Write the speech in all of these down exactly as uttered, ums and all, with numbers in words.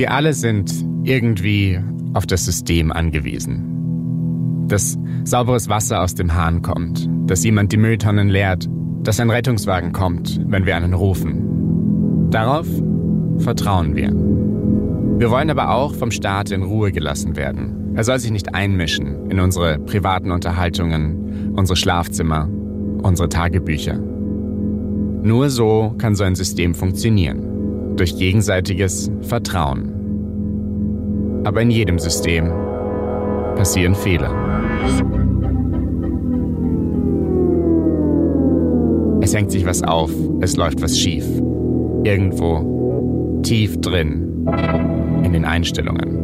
Wir alle sind irgendwie auf das System angewiesen. Dass sauberes Wasser aus dem Hahn kommt, dass jemand die Mülltonnen leert, dass ein Rettungswagen kommt, wenn wir einen rufen. Darauf vertrauen wir. Wir wollen aber auch vom Staat in Ruhe gelassen werden. Er soll sich nicht einmischen in unsere privaten Unterhaltungen, unsere Schlafzimmer, unsere Tagebücher. Nur so kann so ein System funktionieren. Durch gegenseitiges Vertrauen. Aber in jedem System passieren Fehler. Es hängt sich was auf, es läuft was schief. Irgendwo tief drin in den Einstellungen.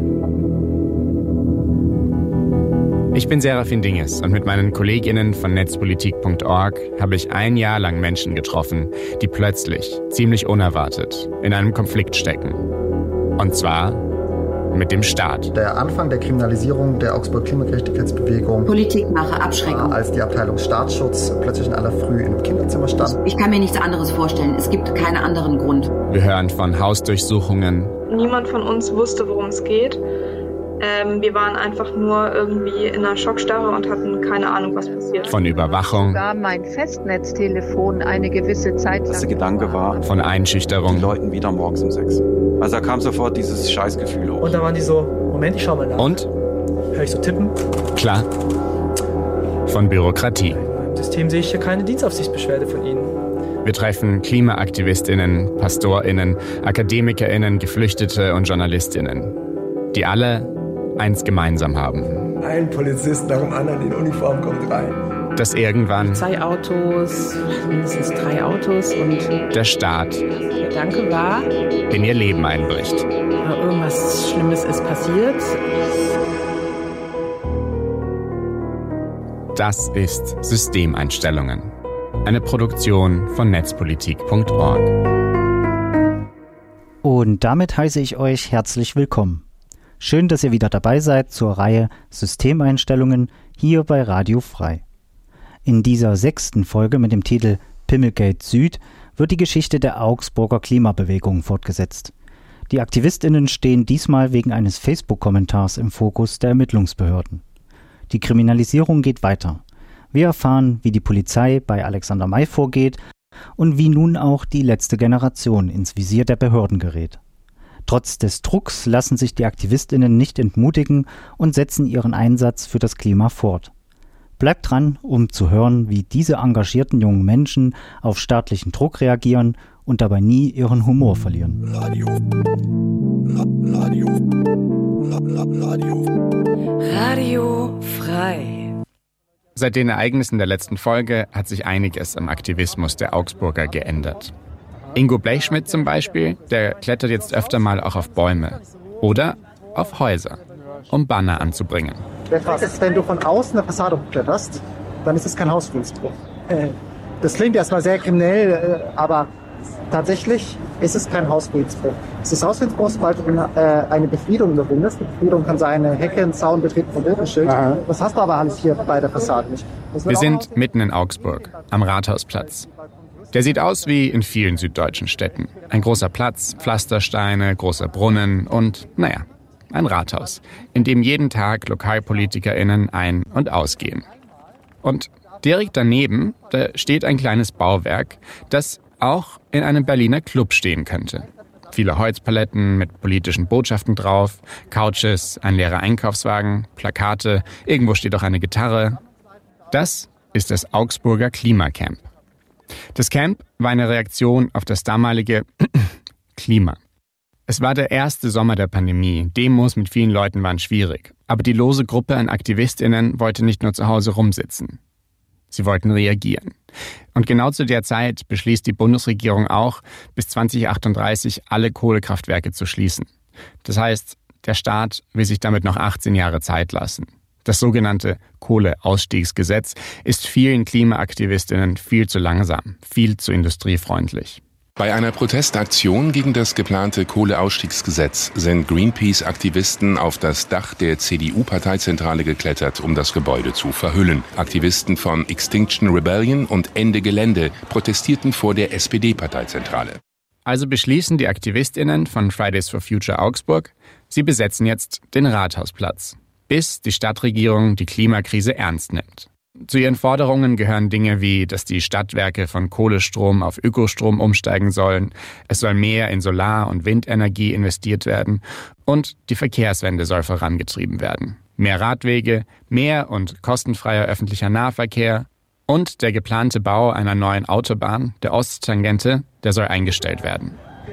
Ich bin Serafin Dinges und mit meinen KollegInnen von netzpolitik punkt org habe ich ein Jahr lang Menschen getroffen, die plötzlich, ziemlich unerwartet, in einem Konflikt stecken. Und zwar mit dem Staat. Der Anfang der Kriminalisierung der Augsburger Klimagerechtigkeitsbewegung. Politikmache, Abschreckung. Als die Abteilung Staatsschutz plötzlich in aller Früh im Kinderzimmer stand. Ich kann mir nichts anderes vorstellen. Es gibt keinen anderen Grund. Wir hören von Hausdurchsuchungen. Niemand von uns wusste, worum es geht. Ähm, wir waren einfach nur irgendwie in einer Schockstarre und hatten keine Ahnung, was passiert. Von Überwachung. Sogar mein Festnetztelefon eine gewisse Zeit lang. Das der Gedanke war, von Einschüchterung. Die Leuten wieder morgens um sechs. Also da kam sofort dieses Scheißgefühl hoch. Und da waren die so, Moment, ich schau mal nach. Und? Hör ich so tippen? Klar. Von Bürokratie. Im System sehe ich hier keine Dienstaufsichtsbeschwerde von Ihnen. Wir treffen KlimaaktivistInnen, PastorInnen, AkademikerInnen, Geflüchtete und JournalistInnen. Die alle eins gemeinsam haben. Ein Polizist nach dem anderen in Uniform kommt rein. Dass irgendwann zwei Autos, mindestens drei Autos und der Staat der Gedanke war, in ihr Leben einbricht. Irgendwas Schlimmes ist passiert. Das ist Systemeinstellungen. Eine Produktion von netzpolitik punkt org. Und damit heiße ich euch herzlich willkommen. Schön, dass ihr wieder dabei seid zur Reihe Systemeinstellungen hier bei Radio Frei. In dieser sechsten Folge mit dem Titel Pimmelgate Süd wird die Geschichte der Augsburger Klimabewegung fortgesetzt. Die AktivistInnen stehen diesmal wegen eines Facebook-Kommentars im Fokus der Ermittlungsbehörden. Die Kriminalisierung geht weiter. Wir erfahren, wie die Polizei bei Alexander May vorgeht und wie nun auch die letzte Generation ins Visier der Behörden gerät. Trotz des Drucks lassen sich die AktivistInnen nicht entmutigen und setzen ihren Einsatz für das Klima fort. Bleibt dran, um zu hören, wie diese engagierten jungen Menschen auf staatlichen Druck reagieren und dabei nie ihren Humor verlieren. Radio. Radio. Radio. Radio Frei. Seit den Ereignissen der letzten Folge hat sich einiges am Aktivismus der Augsburger geändert. Ingo Blechschmidt zum Beispiel, der klettert jetzt öfter mal auch auf Bäume oder auf Häuser, um Banner anzubringen. Ist, wenn du von außen eine Fassade hochkletterst, dann ist es kein Hausfriedensbruch. Das klingt erstmal sehr kriminell, aber tatsächlich ist es kein Hausfriedensbruch. Es ist Hausfriedensbruch, sobald du eine Befriedung überwindest. Eine Befriedung kann sein, eine Hecke, ein Zaun, Betreten von Bürgerschild. Das hast du aber alles hier bei der Fassade nicht. Wir sind mitten in Augsburg, am Rathausplatz. Der sieht aus wie in vielen süddeutschen Städten. Ein großer Platz, Pflastersteine, großer Brunnen und, naja, ein Rathaus, in dem jeden Tag LokalpolitikerInnen ein- und ausgehen. Und direkt daneben, da steht ein kleines Bauwerk, das auch in einem Berliner Club stehen könnte. Viele Holzpaletten mit politischen Botschaften drauf, Couches, ein leerer Einkaufswagen, Plakate, irgendwo steht auch eine Gitarre. Das ist das Augsburger Klimacamp. Das Camp war eine Reaktion auf das damalige Klima. Es war der erste Sommer der Pandemie. Demos mit vielen Leuten waren schwierig. Aber die lose Gruppe an AktivistInnen wollte nicht nur zu Hause rumsitzen. Sie wollten reagieren. Und genau zu der Zeit beschließt die Bundesregierung auch, bis zwanzig achtunddreißig alle Kohlekraftwerke zu schließen. Das heißt, der Staat will sich damit noch achtzehn Jahre Zeit lassen. Das sogenannte Kohleausstiegsgesetz ist vielen KlimaaktivistInnen viel zu langsam, viel zu industriefreundlich. Bei einer Protestaktion gegen das geplante Kohleausstiegsgesetz sind Greenpeace-Aktivisten auf das Dach der C D U-Parteizentrale geklettert, um das Gebäude zu verhüllen. Aktivisten von Extinction Rebellion und Ende Gelände protestierten vor der S P D-Parteizentrale. Also beschließen die AktivistInnen von Fridays for Future Augsburg, sie besetzen jetzt den Rathausplatz, bis die Stadtregierung die Klimakrise ernst nimmt. Zu ihren Forderungen gehören Dinge wie, dass die Stadtwerke von Kohlestrom auf Ökostrom umsteigen sollen, es soll mehr in Solar- und Windenergie investiert werden und die Verkehrswende soll vorangetrieben werden. Mehr Radwege, mehr und kostenfreier öffentlicher Nahverkehr und der geplante Bau einer neuen Autobahn, der Osttangente, der soll eingestellt werden.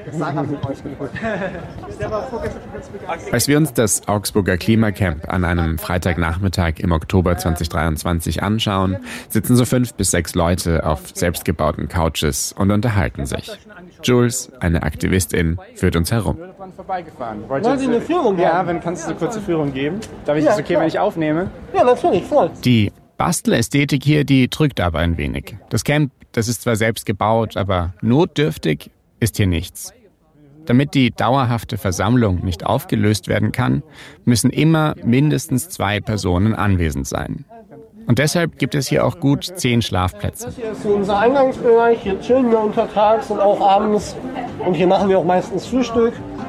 Als wir uns das Augsburger Klimacamp an einem Freitagnachmittag im Oktober zweitausenddreiundzwanzig anschauen, sitzen so fünf bis sechs Leute auf selbstgebauten Couches und unterhalten sich. Jules, eine Aktivistin, führt uns herum. Wollen Sie eine Führung geben? Ja, wenn kannst du eine kurze Führung geben. Darf ich ja, das okay, klar. Wenn ich aufnehme? Ja, natürlich, voll. Die Bastelästhetik hier, die drückt aber ein wenig. Das Camp, das ist zwar selbst gebaut, aber notdürftig ist hier nichts. Damit die dauerhafte Versammlung nicht aufgelöst werden kann, müssen immer mindestens zwei Personen anwesend sein. Und deshalb gibt es hier auch gut zehn Schlafplätze. Das hier ist unser Eingangsbereich, hier chillen wir untertags und auch abends. Und hier machen wir auch meistens Frühstück.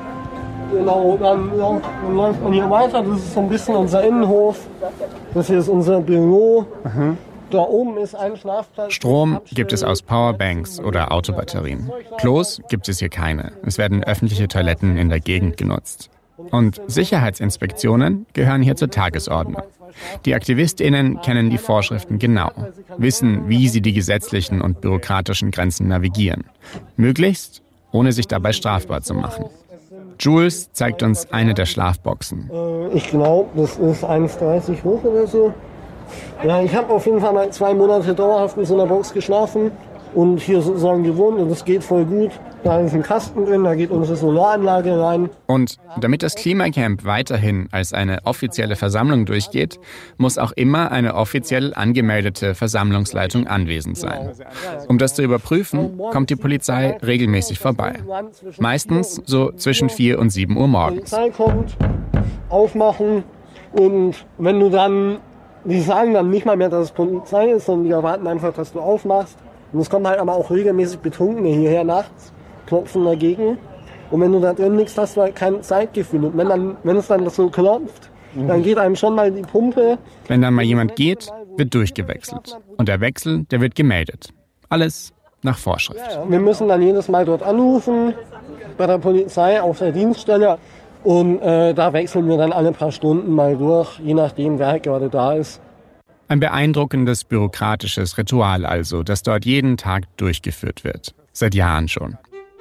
Genau, dann, dann läuft man hier weiter, das ist so ein bisschen unser Innenhof. Das hier ist unser Büro. Mhm. Da oben ist ein Schlafplatz. Strom gibt es aus Powerbanks oder Autobatterien. Klos gibt es hier keine. Es werden öffentliche Toiletten in der Gegend genutzt. Und Sicherheitsinspektionen gehören hier zur Tagesordnung. Die AktivistInnen kennen die Vorschriften genau, wissen, wie sie die gesetzlichen und bürokratischen Grenzen navigieren. Möglichst, ohne sich dabei strafbar zu machen. Jules zeigt uns eine der Schlafboxen. Ich glaube, das ist eins Komma dreißig hoch oder so. Ja, ich habe auf jeden Fall mal zwei Monate dauerhaft in so einer Box geschlafen und hier sozusagen gewohnt und es geht voll gut. Da ist ein Kasten drin, da geht unsere Solaranlage rein. Und damit das Klimacamp weiterhin als eine offizielle Versammlung durchgeht, muss auch immer eine offiziell angemeldete Versammlungsleitung anwesend sein. Um das zu überprüfen, kommt die Polizei regelmäßig vorbei. Meistens so zwischen vier und sieben Uhr morgens. Die Polizei kommt, aufmachen und wenn du dann, die sagen dann nicht mal mehr, dass es Polizei ist, sondern die erwarten einfach, dass du aufmachst. Und es kommen halt aber auch regelmäßig Betrunkene hierher nachts, klopfen dagegen. Und wenn du da drin liegst, hast du halt kein Zeitgefühl. Und wenn, dann, wenn es dann so klopft, mhm. dann geht einem schon mal die Pumpe. Wenn dann mal jemand geht, wird durchgewechselt. Und der Wechsel, der wird gemeldet. Alles nach Vorschrift. Ja, wir müssen dann jedes Mal dort anrufen, bei der Polizei auf der Dienststelle. Und äh, da wechseln wir dann alle paar Stunden mal durch, je nachdem, wer halt gerade da ist. Ein beeindruckendes bürokratisches Ritual also, das dort jeden Tag durchgeführt wird. Seit Jahren schon.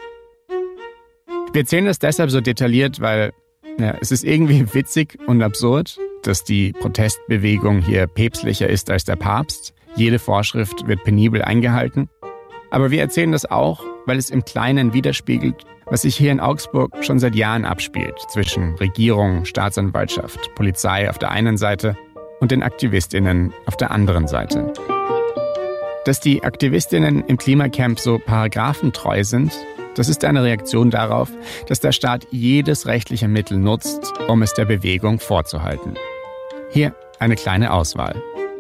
Wir erzählen das deshalb so detailliert, weil ja, es ist irgendwie witzig und absurd, dass die Protestbewegung hier päpstlicher ist als der Papst. Jede Vorschrift wird penibel eingehalten. Aber wir erzählen das auch, weil es im Kleinen widerspiegelt, was sich hier in Augsburg schon seit Jahren abspielt, zwischen Regierung, Staatsanwaltschaft, Polizei auf der einen Seite und den AktivistInnen auf der anderen Seite. Dass die AktivistInnen im Klimacamp so paragraphentreu sind, das ist eine Reaktion darauf, dass der Staat jedes rechtliche Mittel nutzt, um es der Bewegung vorzuhalten. Hier eine kleine Auswahl.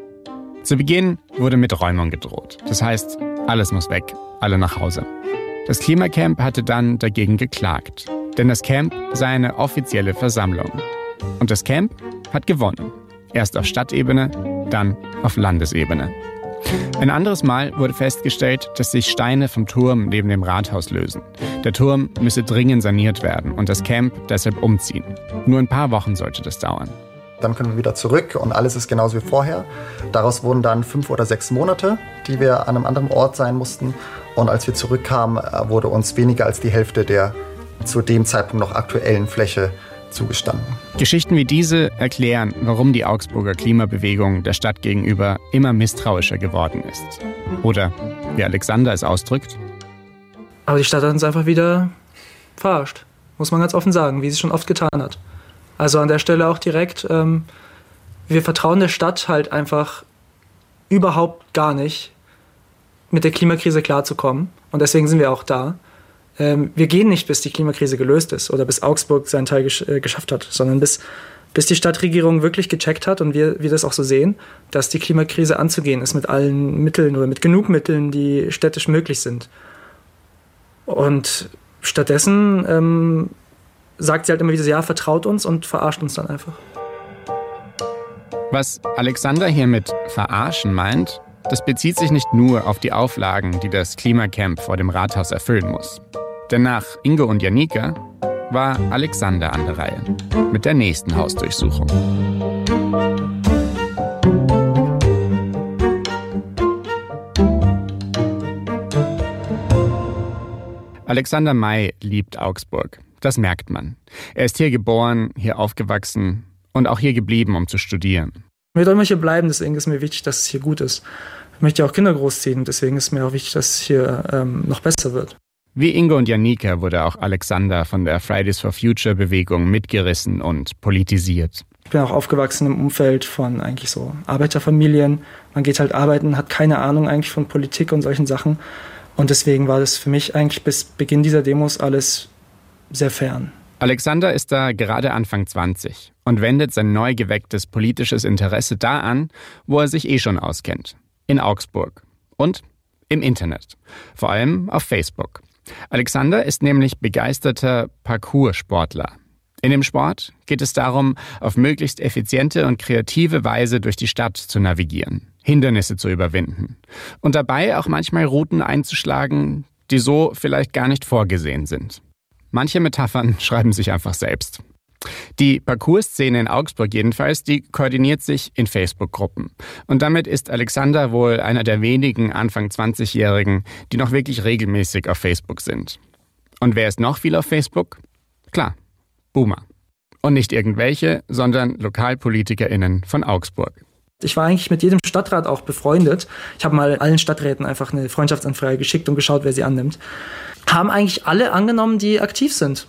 Zu Beginn wurde mit Räumung gedroht. Das heißt, alles muss weg, alle nach Hause. Das Klimacamp hatte dann dagegen geklagt, denn das Camp sei eine offizielle Versammlung. Und das Camp hat gewonnen. Erst auf Stadtebene, dann auf Landesebene. Ein anderes Mal wurde festgestellt, dass sich Steine vom Turm neben dem Rathaus lösen. Der Turm müsse dringend saniert werden und das Camp deshalb umziehen. Nur ein paar Wochen sollte das dauern. Dann können wir wieder zurück und alles ist genauso wie vorher. Daraus wurden dann fünf oder sechs Monate, die wir an einem anderen Ort sein mussten. Und als wir zurückkamen, wurde uns weniger als die Hälfte der zu dem Zeitpunkt noch aktuellen Fläche zugestanden. Geschichten wie diese erklären, warum die Augsburger Klimabewegung der Stadt gegenüber immer misstrauischer geworden ist. Oder, wie Alexander es ausdrückt: Aber die Stadt hat uns einfach wieder verarscht, muss man ganz offen sagen, wie sie es schon oft getan hat. Also an der Stelle auch direkt, ähm, wir vertrauen der Stadt halt einfach überhaupt gar nicht, mit der Klimakrise klarzukommen. Und deswegen sind wir auch da. Ähm, wir gehen nicht, bis die Klimakrise gelöst ist oder bis Augsburg seinen Teil gesch- äh, geschafft hat, sondern bis, bis die Stadtregierung wirklich gecheckt hat und wir, wir das auch so sehen, dass die Klimakrise anzugehen ist mit allen Mitteln oder mit genug Mitteln, die städtisch möglich sind. Und Stattdessen ähm, sagt sie halt immer wieder, ja, vertraut uns und verarscht uns dann einfach. Was Alexander hier mit verarschen meint, das bezieht sich nicht nur auf die Auflagen, die das Klimacamp vor dem Rathaus erfüllen muss. Denn nach Ingo und Janika war Alexander an der Reihe mit der nächsten Hausdurchsuchung. Alexander May liebt Augsburg. Das merkt man. Er ist hier geboren, hier aufgewachsen und auch hier geblieben, um zu studieren. Ich möchte immer hier bleiben, deswegen ist mir wichtig, dass es hier gut ist. Ich möchte ja auch Kinder großziehen, deswegen ist mir auch wichtig, dass es hier ähm, noch besser wird. Wie Ingo und Janika wurde auch Alexander von der Fridays for Future Bewegung mitgerissen und politisiert. Ich bin auch aufgewachsen im Umfeld von eigentlich so Arbeiterfamilien. Man geht halt arbeiten, hat keine Ahnung eigentlich von Politik und solchen Sachen. Und deswegen war das für mich eigentlich bis Beginn dieser Demos alles sehr fern. Alexander ist da gerade Anfang zwanzig und wendet sein neu gewecktes politisches Interesse da an, wo er sich eh schon auskennt. In Augsburg und im Internet. Vor allem auf Facebook. Alexander ist nämlich begeisterter Parkoursportler. In dem Sport geht es darum, auf möglichst effiziente und kreative Weise durch die Stadt zu navigieren, Hindernisse zu überwinden und dabei auch manchmal Routen einzuschlagen, die so vielleicht gar nicht vorgesehen sind. Manche Metaphern schreiben sich einfach selbst. Die Parcours-Szene in Augsburg jedenfalls, die koordiniert sich in Facebook-Gruppen. Und damit ist Alexander wohl einer der wenigen Anfang zwanzigjährigen, die noch wirklich regelmäßig auf Facebook sind. Und wer ist noch viel auf Facebook? Klar, Boomer. Und nicht irgendwelche, sondern LokalpolitikerInnen von Augsburg. Ich war eigentlich mit jedem Stadtrat auch befreundet. Ich habe mal allen Stadträten einfach eine Freundschaftsanfrage geschickt und geschaut, wer sie annimmt. Haben eigentlich alle angenommen, die aktiv sind.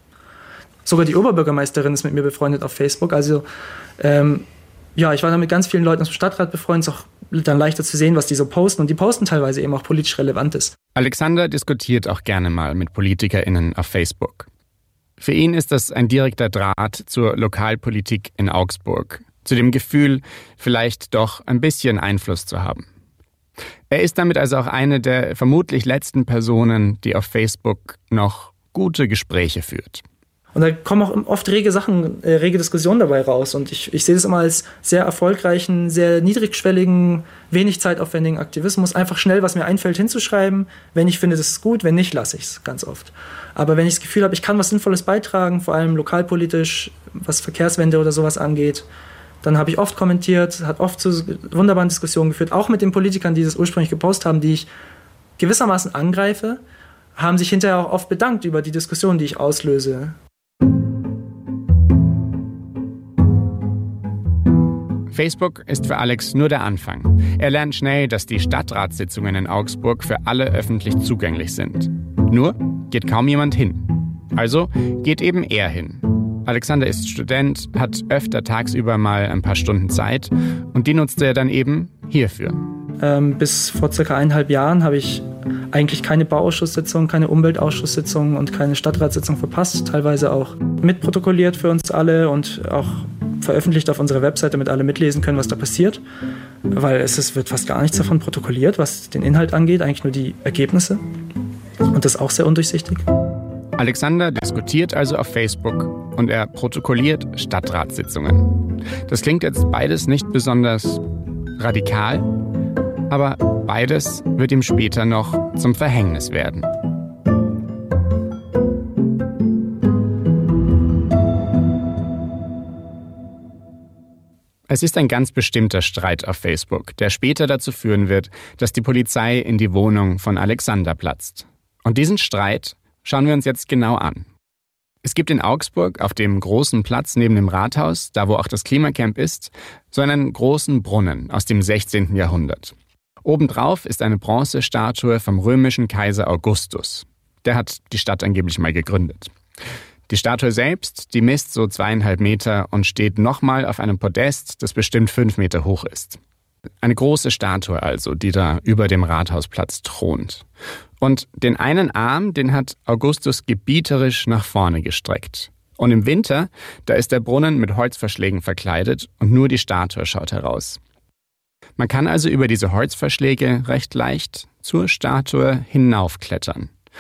Sogar die Oberbürgermeisterin ist mit mir befreundet auf Facebook. Also ähm, ja, ich war dann mit ganz vielen Leuten aus dem Stadtrat befreundet. Es ist auch dann leichter zu sehen, was die so posten. Und die posten teilweise eben auch politisch Relevantes. Alexander diskutiert auch gerne mal mit PolitikerInnen auf Facebook. Für ihn ist das ein direkter Draht zur Lokalpolitik in Augsburg. Zu dem Gefühl, vielleicht doch ein bisschen Einfluss zu haben. Er ist damit also auch eine der vermutlich letzten Personen, die auf Facebook noch gute Gespräche führt. Und da kommen auch oft rege Sachen, äh, rege Diskussionen dabei raus. Und ich, ich sehe das immer als sehr erfolgreichen, sehr niedrigschwelligen, wenig zeitaufwendigen Aktivismus. Einfach schnell, was mir einfällt, hinzuschreiben. Wenn ich finde, das ist gut, wenn nicht, lasse ich es ganz oft. Aber wenn ich das Gefühl habe, ich kann was Sinnvolles beitragen, vor allem lokalpolitisch, was Verkehrswende oder sowas angeht, dann habe ich oft kommentiert, hat oft zu wunderbaren Diskussionen geführt, auch mit den Politikern, die das ursprünglich gepostet haben, die ich gewissermaßen angreife, haben sich hinterher auch oft bedankt über die Diskussion, die ich auslöse. Facebook ist für Alex nur der Anfang. Er lernt schnell, dass die Stadtratssitzungen in Augsburg für alle öffentlich zugänglich sind. Nur geht kaum jemand hin. Also geht eben er hin. Alexander ist Student, hat öfter tagsüber mal ein paar Stunden Zeit und die nutzt er dann eben hierfür. Ähm, bis vor circa eineinhalb Jahren habe ich eigentlich keine Bauausschusssitzung, keine Umweltausschusssitzung und keine Stadtratssitzung verpasst. Teilweise auch mitprotokolliert für uns alle und auch veröffentlicht auf unserer Webseite, damit alle mitlesen können, was da passiert. Weil es ist, wird fast gar nichts davon protokolliert, was den Inhalt angeht, eigentlich nur die Ergebnisse. Und das ist auch sehr undurchsichtig. Alexander diskutiert also auf Facebook und er protokolliert Stadtratssitzungen. Das klingt jetzt beides nicht besonders radikal, aber beides wird ihm später noch zum Verhängnis werden. Es ist ein ganz bestimmter Streit auf Facebook, der später dazu führen wird, dass die Polizei in die Wohnung von Alexander platzt. Und diesen Streit schauen wir uns jetzt genau an. Es gibt in Augsburg auf dem großen Platz neben dem Rathaus, da wo auch das Klimacamp ist, so einen großen Brunnen aus dem sechzehnten Jahrhundert. Obendrauf ist eine Bronzestatue vom römischen Kaiser Augustus. Der hat die Stadt angeblich mal gegründet. Die Statue selbst, die misst so zweieinhalb Meter und steht nochmal auf einem Podest, das bestimmt fünf Meter hoch ist. Eine große Statue also, die da über dem Rathausplatz thront. Und den einen Arm, den hat Augustus gebieterisch nach vorne gestreckt. Und im Winter, da ist der Brunnen mit Holzverschlägen verkleidet und nur die Statue schaut heraus. Man kann also über diese Holzverschläge recht leicht zur Statue hinaufklettern.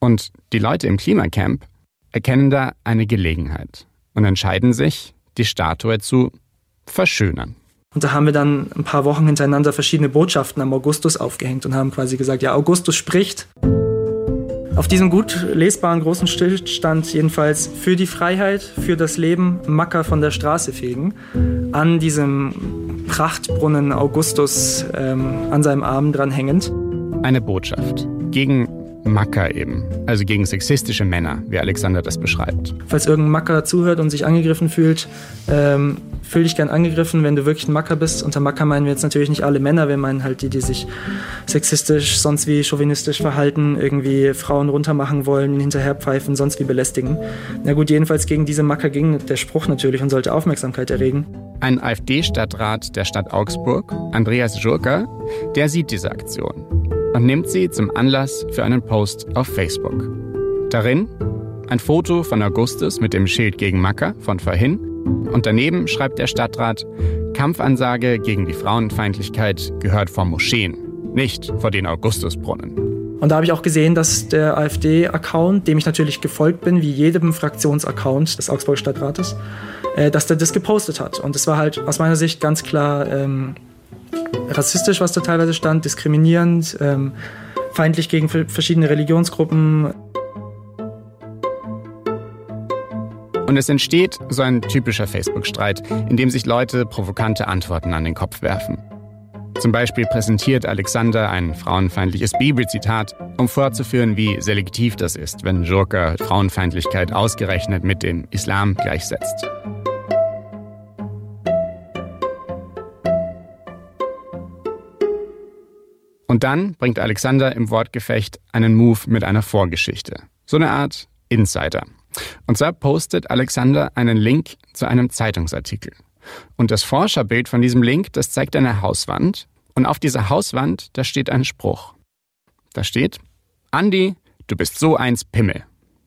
Und die Leute im Klimacamp erkennen da eine Gelegenheit und entscheiden sich, die Statue zu verschönern. Und da haben wir dann ein paar Wochen hintereinander verschiedene Botschaften am Augustus aufgehängt und haben quasi gesagt, ja, Augustus spricht. Auf diesem gut lesbaren großen Schild stand jedenfalls für die Freiheit, für das Leben, Macker von der Straße fegen. An diesem Prachtbrunnen Augustus ähm, an seinem Arm dranhängend. Eine Botschaft gegen Macker eben, also gegen sexistische Männer, wie Alexander das beschreibt. Falls irgendein Macker zuhört und sich angegriffen fühlt, ähm, fühl dich gern angegriffen, wenn du wirklich ein Macker bist. Unter Macker meinen wir jetzt natürlich nicht alle Männer, wir meinen halt die, die sich sexistisch, sonst wie chauvinistisch verhalten, irgendwie Frauen runtermachen wollen, hinterherpfeifen, sonst wie belästigen. Na gut, jedenfalls gegen diese Macker ging der Spruch natürlich und sollte Aufmerksamkeit erregen. Ein AfD-Stadtrat der Stadt Augsburg, Andreas Jurka, der sieht diese Aktion und nimmt sie zum Anlass für einen Post auf Facebook. Darin ein Foto von Augustus mit dem Schild gegen Macker von vorhin und daneben schreibt der Stadtrat, Kampfansage gegen die Frauenfeindlichkeit gehört vor Moscheen, nicht vor den Augustusbrunnen. Und da habe ich auch gesehen, dass der AfD-Account, dem ich natürlich gefolgt bin, wie jedem Fraktionsaccount des Augsburger Stadtrates, äh, dass der das gepostet hat. Und es war halt aus meiner Sicht ganz klar ähm, rassistisch, was da teilweise stand, diskriminierend, ähm, feindlich gegen verschiedene Religionsgruppen. Und es entsteht so ein typischer Facebook-Streit, in dem sich Leute provokante Antworten an den Kopf werfen. Zum Beispiel präsentiert Alexander ein frauenfeindliches Bibelzitat, um vorzuführen, wie selektiv das ist, wenn Jurka Frauenfeindlichkeit ausgerechnet mit dem Islam gleichsetzt. Und dann bringt Alexander im Wortgefecht einen Move mit einer Vorgeschichte. So eine Art Insider. Und zwar postet Alexander einen Link zu einem Zeitungsartikel. Und das Forscherbild von diesem Link, das zeigt eine Hauswand. Und auf dieser Hauswand, da steht ein Spruch. Da steht, Andi, du bist so eins Pimmel.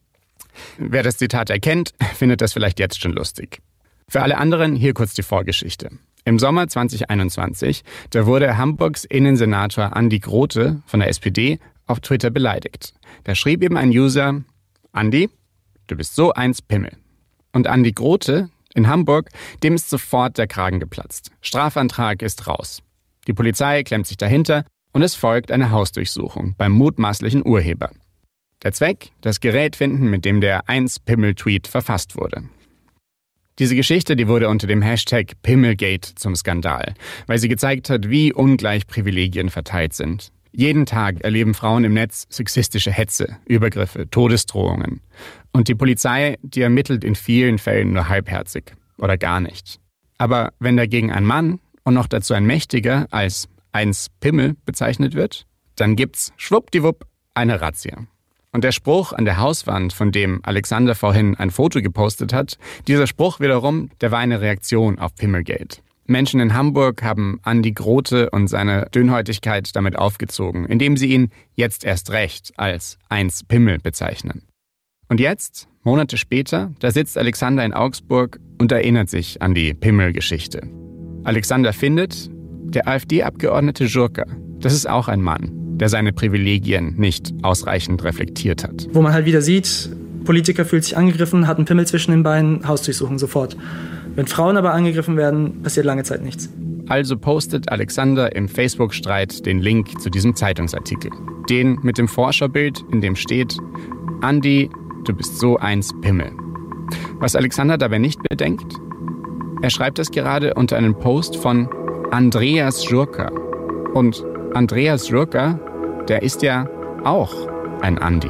Wer das Zitat erkennt, findet das vielleicht jetzt schon lustig. Für alle anderen hier kurz die Vorgeschichte. Im Sommer zwanzig einundzwanzig, da wurde Hamburgs Innensenator Andi Grote von der S P D auf Twitter beleidigt. Da schrieb eben ein User, Andi, du bist so eins Pimmel. Und Andi Grote in Hamburg, dem ist sofort der Kragen geplatzt. Strafantrag ist raus. Die Polizei klemmt sich dahinter und es folgt eine Hausdurchsuchung beim mutmaßlichen Urheber. Der Zweck, das Gerät finden, mit dem der eins Pimmel-Tweet verfasst wurde. Diese Geschichte, die wurde unter dem Hashtag Pimmelgate zum Skandal, weil sie gezeigt hat, wie ungleich Privilegien verteilt sind. Jeden Tag erleben Frauen im Netz sexistische Hetze, Übergriffe, Todesdrohungen. Und die Polizei, die ermittelt in vielen Fällen nur halbherzig oder gar nicht. Aber wenn dagegen ein Mann und noch dazu ein Mächtiger als eins Pimmel bezeichnet wird, dann gibt's schwuppdiwupp eine Razzia. Und der Spruch an der Hauswand, von dem Alexander vorhin ein Foto gepostet hat, dieser Spruch wiederum, der war eine Reaktion auf Pimmelgate. Menschen in Hamburg haben Andi Grote und seine Dünnhäutigkeit damit aufgezogen, indem sie ihn jetzt erst recht als eins Pimmel bezeichnen. Und jetzt, Monate später, da sitzt Alexander in Augsburg und erinnert sich an die Pimmel-Geschichte. Alexander findet, der AfD-Abgeordnete Jurka, das ist auch ein Mann, der seine Privilegien nicht ausreichend reflektiert hat. Wo man halt wieder sieht, Politiker fühlt sich angegriffen, hat einen Pimmel zwischen den Beinen, Hausdurchsuchung sofort. Wenn Frauen aber angegriffen werden, passiert lange Zeit nichts. Also postet Alexander im Facebook-Streit den Link zu diesem Zeitungsartikel. Den mit dem Forscherbild, in dem steht, Andi, du bist so eins Pimmel. Was Alexander dabei nicht bedenkt, er schreibt das gerade unter einem Post von Andreas Jurka. Und Andreas Jurka, der ist ja auch ein Andi.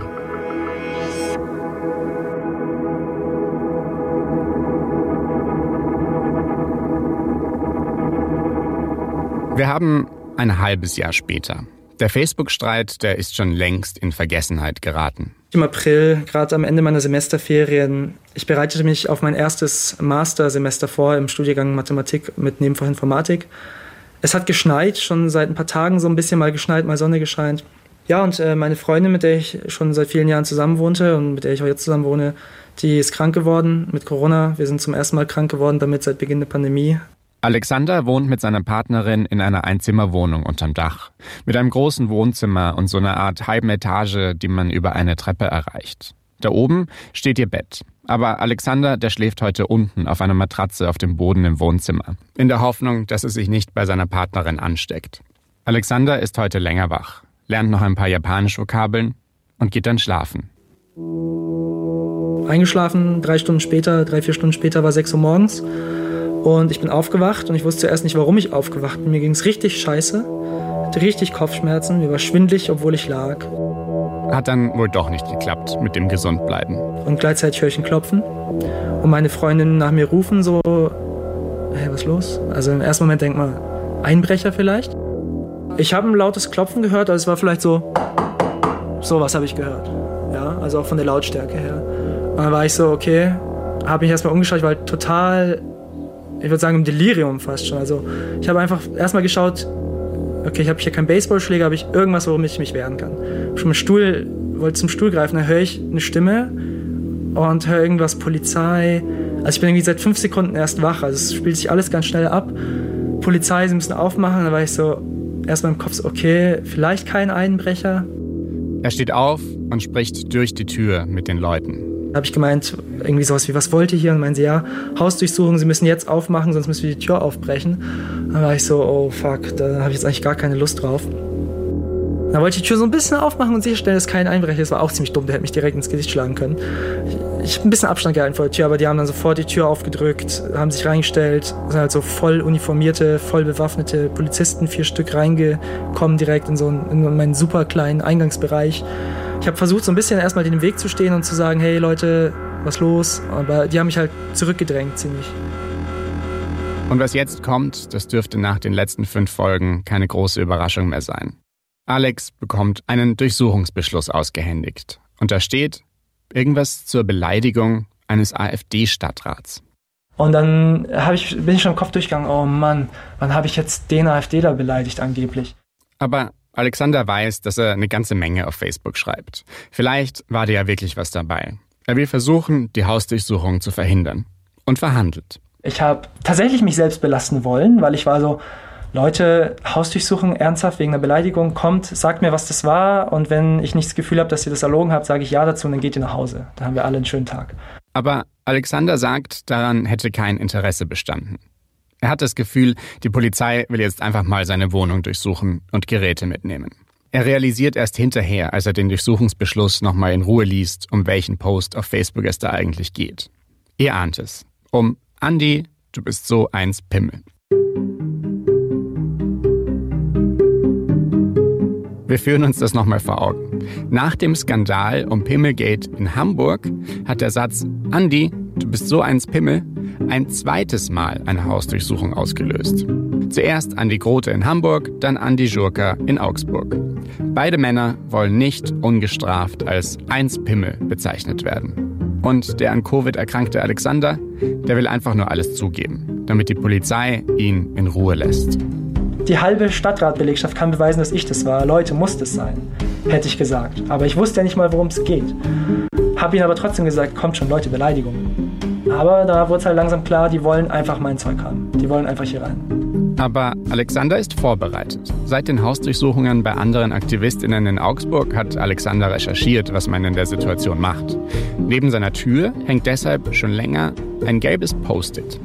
Wir haben ein halbes Jahr später. Der Facebook-Streit, der ist schon längst in Vergessenheit geraten. Im April, gerade am Ende meiner Semesterferien, ich bereitete mich auf mein erstes Mastersemester vor im Studiengang Mathematik mit Nebenfach Informatik. Es hat geschneit, schon seit ein paar Tagen so ein bisschen mal geschneit, mal Sonne gescheint. Ja, und äh, meine Freundin, mit der ich schon seit vielen Jahren zusammen wohnte und mit der ich auch jetzt zusammen wohne, die ist krank geworden mit Corona. Wir sind zum ersten Mal krank geworden damit seit Beginn der Pandemie. Alexander wohnt mit seiner Partnerin in einer Einzimmerwohnung unterm Dach. Mit einem großen Wohnzimmer und so einer Art halben Etage, die man über eine Treppe erreicht. Da oben steht ihr Bett. Aber Alexander, der schläft heute unten auf einer Matratze auf dem Boden im Wohnzimmer. In der Hoffnung, dass es sich nicht bei seiner Partnerin ansteckt. Alexander ist heute länger wach, lernt noch ein paar japanische Vokabeln und geht dann schlafen. Eingeschlafen, drei Stunden später, drei, vier Stunden später war sechs Uhr morgens. Und ich bin aufgewacht und ich wusste zuerst nicht, warum ich aufgewacht bin. Mir ging es richtig scheiße, hatte richtig Kopfschmerzen, mir war schwindelig, obwohl ich lag. Hat dann wohl doch nicht geklappt mit dem Gesundbleiben. Und gleichzeitig höre ich ein Klopfen und meine Freundinnen nach mir rufen so, hey, was ist los? Also im ersten Moment denkt man, Einbrecher vielleicht? Ich habe ein lautes Klopfen gehört, also es war vielleicht so, sowas habe ich gehört. Ja, also auch von der Lautstärke her. Und dann war ich so, okay, habe mich erstmal umgeschaut, ich war halt total... ich würde sagen im Delirium fast schon. Also ich habe einfach erstmal geschaut, okay, ich habe hier keinen Baseballschläger, habe ich irgendwas, worum ich mich wehren kann. Schon mit Stuhl, wollte zum Stuhl greifen, dann höre ich eine Stimme und höre irgendwas Polizei. Also ich bin irgendwie seit fünf Sekunden erst wach, also es spielt sich alles ganz schnell ab. Polizei, sie müssen aufmachen, dann war ich so erstmal im Kopf so, okay, vielleicht kein Einbrecher. Er steht auf und spricht durch die Tür mit den Leuten. Da habe ich gemeint, irgendwie sowas wie, was wollt ihr hier? Und meinen sie, ja, Hausdurchsuchung, Sie müssen jetzt aufmachen, sonst müssen wir die Tür aufbrechen. Dann war ich so, oh fuck, da habe ich jetzt eigentlich gar keine Lust drauf. Dann wollte ich die Tür so ein bisschen aufmachen und sicherstellen, dass kein Einbrecher ist. Das war auch ziemlich dumm, der hätte mich direkt ins Gesicht schlagen können. Ich, ich habe ein bisschen Abstand gehalten vor der Tür, aber die haben dann sofort die Tür aufgedrückt, haben sich reingestellt, sind halt so voll uniformierte, voll bewaffnete Polizisten, vier Stück reingekommen direkt in so einen, in meinen super kleinen Eingangsbereich. Ich habe versucht, so ein bisschen erstmal den Weg zu stehen und zu sagen, hey Leute, was los? Aber die haben mich halt zurückgedrängt ziemlich. Und was jetzt kommt, das dürfte nach den letzten fünf Folgen keine große Überraschung mehr sein. Alex bekommt einen Durchsuchungsbeschluss ausgehändigt. Und da steht irgendwas zur Beleidigung eines AfD-Stadtrats. Und dann hab ich, bin ich schon im Kopf durchgegangen, oh Mann, wann habe ich jetzt den AfDler beleidigt angeblich? Aber Alexander weiß, dass er eine ganze Menge auf Facebook schreibt. Vielleicht war da ja wirklich was dabei. Er will versuchen, die Hausdurchsuchung zu verhindern. Und verhandelt. Ich habe tatsächlich mich selbst belasten wollen, weil ich war so, Leute, Hausdurchsuchung ernsthaft wegen einer Beleidigung, kommt, sagt mir, was das war. Und wenn ich nicht das Gefühl habe, dass ihr das erlogen habt, sage ich ja dazu und dann geht ihr nach Hause. Da haben wir alle einen schönen Tag. Aber Alexander sagt, daran hätte kein Interesse bestanden. Er hat das Gefühl, die Polizei will jetzt einfach mal seine Wohnung durchsuchen und Geräte mitnehmen. Er realisiert erst hinterher, als er den Durchsuchungsbeschluss nochmal in Ruhe liest, um welchen Post auf Facebook es da eigentlich geht. Ihr ahnt es. Um Andi, du bist so eins Pimmel. Wir führen uns das nochmal vor Augen. Nach dem Skandal um Pimmelgate in Hamburg hat der Satz Andi, du bist so eins Pimmel ein zweites Mal eine Hausdurchsuchung ausgelöst. Zuerst Andi Grote in Hamburg, dann Andi Jurka in Augsburg. Beide Männer wollen nicht ungestraft als eins Pimmel bezeichnet werden. Und der an Covid erkrankte Alexander, der will einfach nur alles zugeben, damit die Polizei ihn in Ruhe lässt. Die halbe Stadtratbelegschaft kann beweisen, dass ich das war. Leute, muss das sein, hätte ich gesagt. Aber ich wusste ja nicht mal, worum es geht. Hab ihnen aber trotzdem gesagt, kommt schon, Leute, Beleidigung. Aber da wurde es halt langsam klar, die wollen einfach mein Zeug haben. Die wollen einfach hier rein. Aber Alexander ist vorbereitet. Seit den Hausdurchsuchungen bei anderen AktivistInnen in Augsburg hat Alexander recherchiert, was man in der Situation macht. Neben seiner Tür hängt deshalb schon länger ein gelbes Post-it.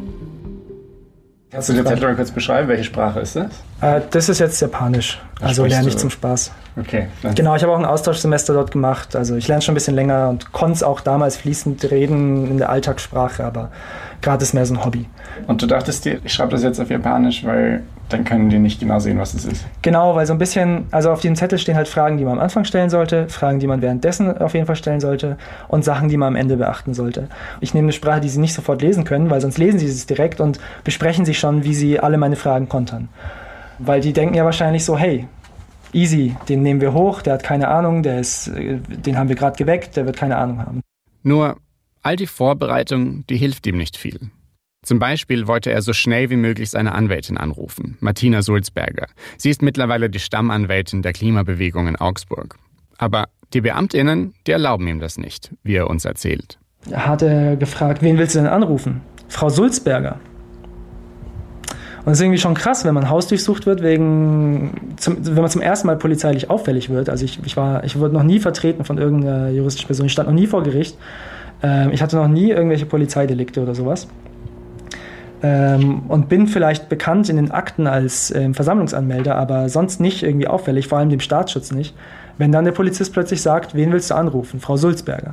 Kannst du den Zettel kurz beschreiben? Welche Sprache ist das? Äh, das ist jetzt Japanisch. Also lerne ich zum Spaß. Okay. Genau, ich habe auch ein Austauschsemester dort gemacht. Also ich lerne schon ein bisschen länger und konnte es auch damals fließend reden in der Alltagssprache, aber gerade ist mehr so ein Hobby. Und du dachtest dir, ich schreibe das jetzt auf Japanisch, weil dann können die nicht genau sehen, was es ist. Genau, weil so ein bisschen, also auf diesem Zettel stehen halt Fragen, die man am Anfang stellen sollte, Fragen, die man währenddessen auf jeden Fall stellen sollte und Sachen, die man am Ende beachten sollte. Ich nehme eine Sprache, die sie nicht sofort lesen können, weil sonst lesen sie es direkt und besprechen sich schon, wie sie alle meine Fragen kontern. Weil die denken ja wahrscheinlich so, hey, easy, den nehmen wir hoch, der hat keine Ahnung, der ist, den haben wir gerade geweckt, der wird keine Ahnung haben. Nur all die Vorbereitung, die hilft ihm nicht viel. Zum Beispiel wollte er so schnell wie möglich seine Anwältin anrufen, Martina Sulzberger. Sie ist mittlerweile die Stammanwältin der Klimabewegung in Augsburg. Aber die BeamtInnen, die erlauben ihm das nicht, wie er uns erzählt. Er hatte gefragt, wen willst du denn anrufen? Frau Sulzberger. Und es ist irgendwie schon krass, wenn man hausdurchsucht wird, wegen, zum, wenn man zum ersten Mal polizeilich auffällig wird. Also ich, ich, war, ich wurde noch nie vertreten von irgendeiner juristischen Person, ich stand noch nie vor Gericht. Ähm, ich hatte noch nie irgendwelche Polizeidelikte oder sowas. Ähm, und bin vielleicht bekannt in den Akten als ähm, Versammlungsanmelder, aber sonst nicht irgendwie auffällig, vor allem dem Staatsschutz nicht. Wenn dann der Polizist plötzlich sagt, wen willst du anrufen? Frau Sulzberger.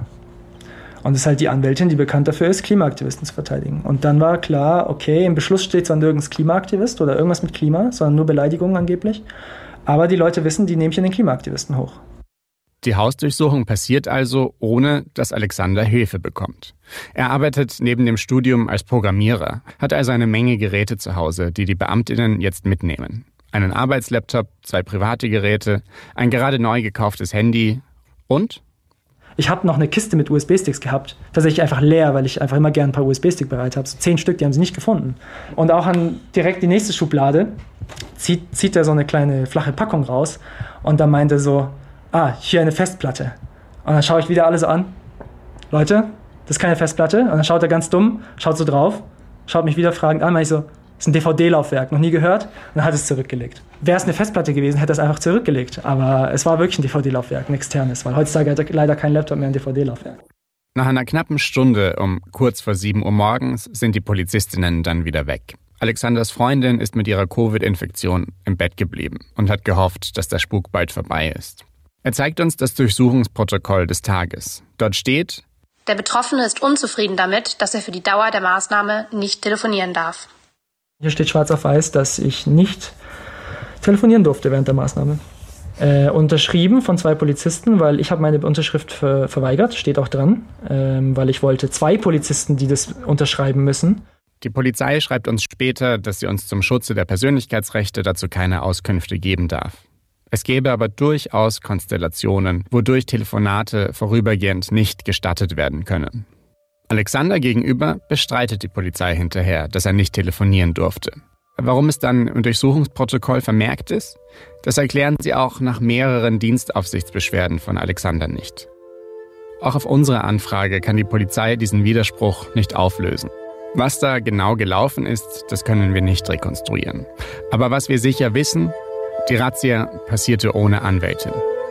Und das ist halt die Anwältin, die bekannt dafür ist, Klimaaktivisten zu verteidigen. Und dann war klar, okay, im Beschluss steht zwar nirgends Klimaaktivist oder irgendwas mit Klima, sondern nur Beleidigungen angeblich. Aber die Leute wissen, die nehme ich in den Klimaaktivisten hoch. Die Hausdurchsuchung passiert also, ohne dass Alexander Hilfe bekommt. Er arbeitet neben dem Studium als Programmierer, hat also eine Menge Geräte zu Hause, die die Beamtinnen jetzt mitnehmen. Einen Arbeitslaptop, zwei private Geräte, ein gerade neu gekauftes Handy und... Ich habe noch eine Kiste mit U S B-Sticks gehabt, tatsächlich einfach leer, weil ich einfach immer gerne ein paar U S B-Sticks bereit habe. So zehn Stück, die haben sie nicht gefunden. Und auch an direkt die nächste Schublade zieht, zieht er so eine kleine flache Packung raus und dann meint er so, ah, hier eine Festplatte. Und dann schaue ich wieder alle so an. Leute, das ist keine Festplatte. Und dann schaut er ganz dumm, schaut so drauf, schaut mich wieder fragend an, meine ich so, das ist ein D V D-Laufwerk, noch nie gehört. Und dann hat es zurückgelegt. Wäre es eine Festplatte gewesen, hätte es einfach zurückgelegt. Aber es war wirklich ein D V D-Laufwerk, ein externes, weil heutzutage hat er leider kein Laptop mehr, ein D V D-Laufwerk. Nach einer knappen Stunde um kurz vor sieben Uhr morgens sind die Polizistinnen dann wieder weg. Alexanders Freundin ist mit ihrer Covid-Infektion im Bett geblieben und hat gehofft, dass der Spuk bald vorbei ist. Er zeigt uns das Durchsuchungsprotokoll des Tages. Dort steht: Der Betroffene ist unzufrieden damit, dass er für die Dauer der Maßnahme nicht telefonieren darf. Hier steht schwarz auf weiß, dass ich nicht telefonieren durfte während der Maßnahme. Äh, unterschrieben von zwei Polizisten, weil ich habe meine Unterschrift ver- verweigert, steht auch dran, ähm, weil ich wollte zwei Polizisten, die das unterschreiben müssen. Die Polizei schreibt uns später, dass sie uns zum Schutze der Persönlichkeitsrechte dazu keine Auskünfte geben darf. Es gäbe aber durchaus Konstellationen, wodurch Telefonate vorübergehend nicht gestattet werden können. Alexander gegenüber bestreitet die Polizei hinterher, dass er nicht telefonieren durfte. Warum es dann im Durchsuchungsprotokoll vermerkt ist, das erklären sie auch nach mehreren Dienstaufsichtsbeschwerden von Alexander nicht. Auch auf unsere Anfrage kann die Polizei diesen Widerspruch nicht auflösen. Was da genau gelaufen ist, das können wir nicht rekonstruieren. Aber was wir sicher wissen, die Razzia passierte ohne Anwältin.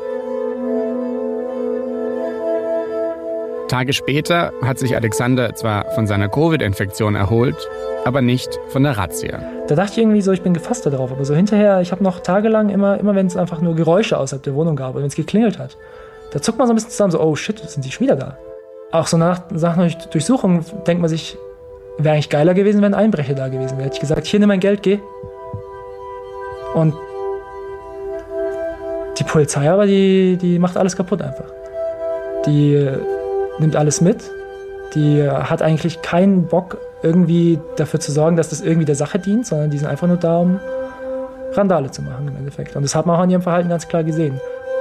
Tage später hat sich Alexander zwar von seiner Covid-Infektion erholt, aber nicht von der Razzia. Da dachte ich irgendwie so, ich bin gefasst darauf. Aber so hinterher, ich habe noch tagelang immer, immer wenn es einfach nur Geräusche außerhalb der Wohnung gab oder wenn es geklingelt hat, da zuckt man so ein bisschen zusammen, so, oh shit, sind die schon wieder da? Auch so nach, nach einer Durchsuchung denkt man sich, wäre eigentlich geiler gewesen, wenn ein Einbrecher da gewesen wäre. Hätte ich gesagt, hier, nimm mein Geld, geh. Und die Polizei aber, die, die macht alles kaputt einfach. Die nimmt alles mit. Die hat eigentlich keinen Bock, irgendwie dafür zu sorgen, dass das irgendwie der Sache dient, sondern die sind einfach nur da, um Randale zu machen im Endeffekt. Und das hat man auch an ihrem Verhalten ganz klar gesehen.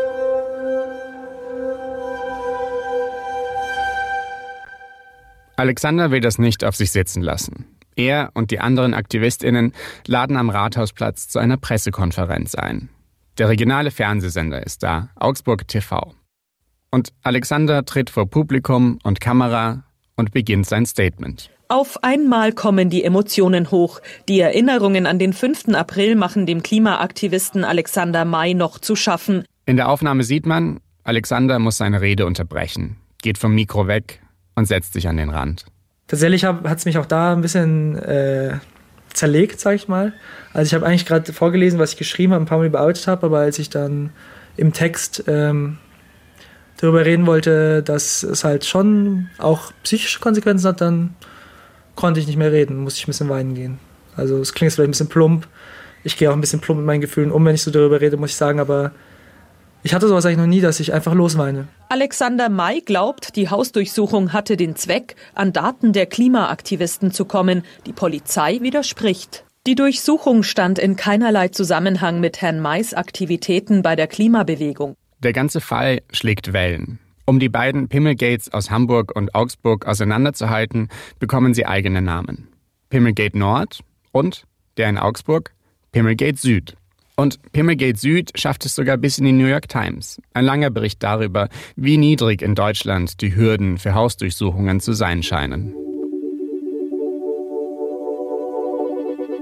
Alexander will das nicht auf sich sitzen lassen. Er und die anderen AktivistInnen laden am Rathausplatz zu einer Pressekonferenz ein. Der regionale Fernsehsender ist da, Augsburg T V. Und Alexander tritt vor Publikum und Kamera und beginnt sein Statement. Auf einmal kommen die Emotionen hoch. Die Erinnerungen an den fünften April machen dem Klimaaktivisten Alexander May noch zu schaffen. In der Aufnahme sieht man, Alexander muss seine Rede unterbrechen, geht vom Mikro weg und setzt sich an den Rand. Tatsächlich hat es mich auch da ein bisschen äh, zerlegt, sag ich mal. Also ich habe eigentlich gerade vorgelesen, was ich geschrieben habe, ein paar Mal bearbeitet habe, aber als ich dann im Text ähm, darüber reden wollte, dass es halt schon auch psychische Konsequenzen hat, dann konnte ich nicht mehr reden, musste ich ein bisschen weinen gehen. Also es klingt vielleicht ein bisschen plump. Ich gehe auch ein bisschen plump mit meinen Gefühlen um, wenn ich so darüber rede, muss ich sagen, aber ich hatte sowas eigentlich noch nie, dass ich einfach losweine. Alexander May glaubt, die Hausdurchsuchung hatte den Zweck, an Daten der Klimaaktivisten zu kommen. Die Polizei widerspricht. Die Durchsuchung stand in keinerlei Zusammenhang mit Herrn Mays Aktivitäten bei der Klimabewegung. Der ganze Fall schlägt Wellen. Um die beiden Pimmelgates aus Hamburg und Augsburg auseinanderzuhalten, bekommen sie eigene Namen. Pimmelgate Nord und, der in Augsburg, Pimmelgate Süd. Und Pimmelgate Süd schafft es sogar bis in die New York Times. Ein langer Bericht darüber, wie niedrig in Deutschland die Hürden für Hausdurchsuchungen zu sein scheinen.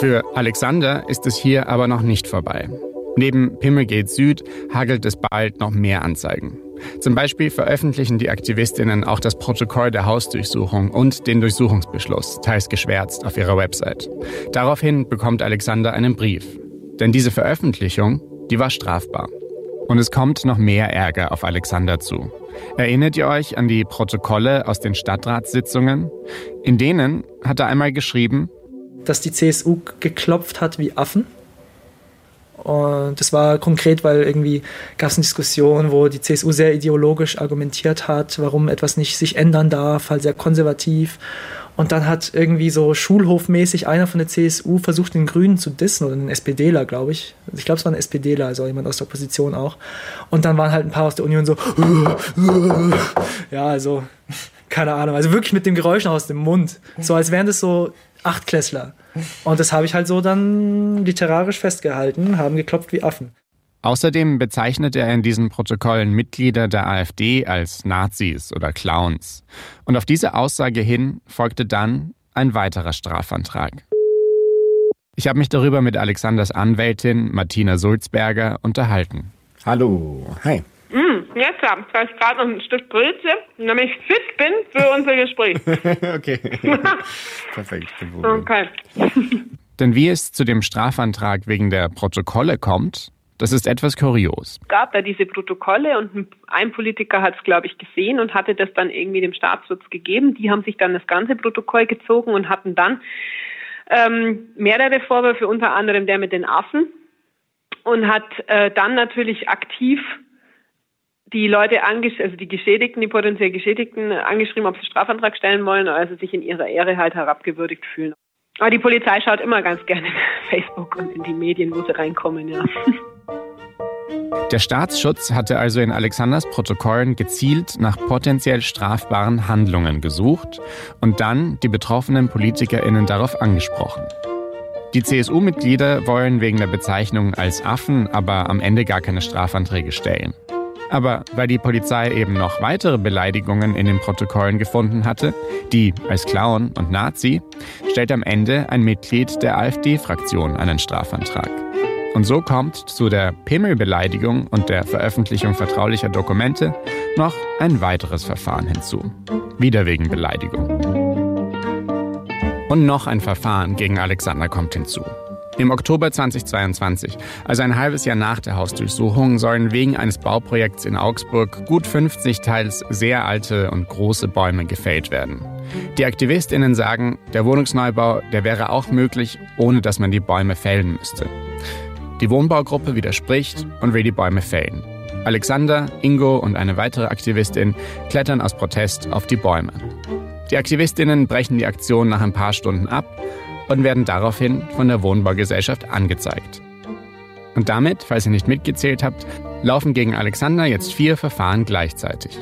Für Alexander ist es hier aber noch nicht vorbei. Neben Pimmelgate Süd hagelt es bald noch mehr Anzeigen. Zum Beispiel veröffentlichen die Aktivistinnen auch das Protokoll der Hausdurchsuchung und den Durchsuchungsbeschluss, teils geschwärzt, auf ihrer Website. Daraufhin bekommt Alexander einen Brief. Denn diese Veröffentlichung, die war strafbar. Und es kommt noch mehr Ärger auf Alexander zu. Erinnert ihr euch an die Protokolle aus den Stadtratssitzungen? In denen hat er einmal geschrieben, dass die C S U geklopft hat wie Affen. Und das war konkret, weil irgendwie gab es eine Diskussion, wo die C S U sehr ideologisch argumentiert hat, warum etwas nicht sich ändern darf, halt sehr konservativ. Und dann hat irgendwie so schulhofmäßig einer von der C S U versucht, den Grünen zu dissen oder einen SPDler, glaube ich. Ich glaube, es war ein SPDler, also jemand aus der Opposition auch. Und dann waren halt ein paar aus der Union so, ja, also, keine Ahnung, also wirklich mit dem Geräusch aus dem Mund. So als wären das so Achtklässler. Und das habe ich halt so dann literarisch festgehalten, haben geklopft wie Affen. Außerdem bezeichnet er in diesen Protokollen Mitglieder der AfD als Nazis oder Clowns. Und auf diese Aussage hin folgte dann ein weiterer Strafantrag. Ich habe mich darüber mit Alexanders Anwältin Martina Sulzberger unterhalten. Hallo, hi. Mm, jetzt habe ich gerade noch ein Stück Brötchen, damit ich fit bin für unser Gespräch. Okay. Perfekt. Okay. Denn wie es zu dem Strafantrag wegen der Protokolle kommt, das ist etwas kurios. Es gab da diese Protokolle und ein Politiker hat es, glaube ich, gesehen und hatte das dann irgendwie dem Staatsschutz gegeben. Die haben sich dann das ganze Protokoll gezogen und hatten dann ähm, mehrere Vorwürfe, unter anderem der mit den Affen, und hat äh, dann natürlich aktiv die Leute, angesch- also die Geschädigten, die potenziell Geschädigten, angeschrieben, ob sie Strafantrag stellen wollen, also sich in ihrer Ehre halt herabgewürdigt fühlen. Aber die Polizei schaut immer ganz gerne in Facebook und in die Medien, wo sie reinkommen, ja. Der Staatsschutz hatte also in Alexanders Protokollen gezielt nach potenziell strafbaren Handlungen gesucht und dann die betroffenen PolitikerInnen darauf angesprochen. Die C S U-Mitglieder wollen wegen der Bezeichnung als Affen aber am Ende gar keine Strafanträge stellen. Aber weil die Polizei eben noch weitere Beleidigungen in den Protokollen gefunden hatte, die als Clown und Nazi, stellt am Ende ein Mitglied der AfD-Fraktion einen Strafantrag. Und so kommt zu der Pimmelbeleidigung und der Veröffentlichung vertraulicher Dokumente noch ein weiteres Verfahren hinzu. Wieder wegen Beleidigung. Und noch ein Verfahren gegen Alexander kommt hinzu. Im Oktober zweitausendzweiundzwanzig, also ein halbes Jahr nach der Hausdurchsuchung, sollen wegen eines Bauprojekts in Augsburg gut fünfzig teils sehr alte und große Bäume gefällt werden. Die AktivistInnen sagen, der Wohnungsneubau, der wäre auch möglich, ohne dass man die Bäume fällen müsste. Die Wohnbaugruppe widerspricht und will die Bäume fällen. Alexander, Ingo und eine weitere Aktivistin klettern aus Protest auf die Bäume. Die AktivistInnen brechen die Aktion nach ein paar Stunden ab und werden daraufhin von der Wohnbaugesellschaft angezeigt. Und damit, falls ihr nicht mitgezählt habt, laufen gegen Alexander jetzt vier Verfahren gleichzeitig.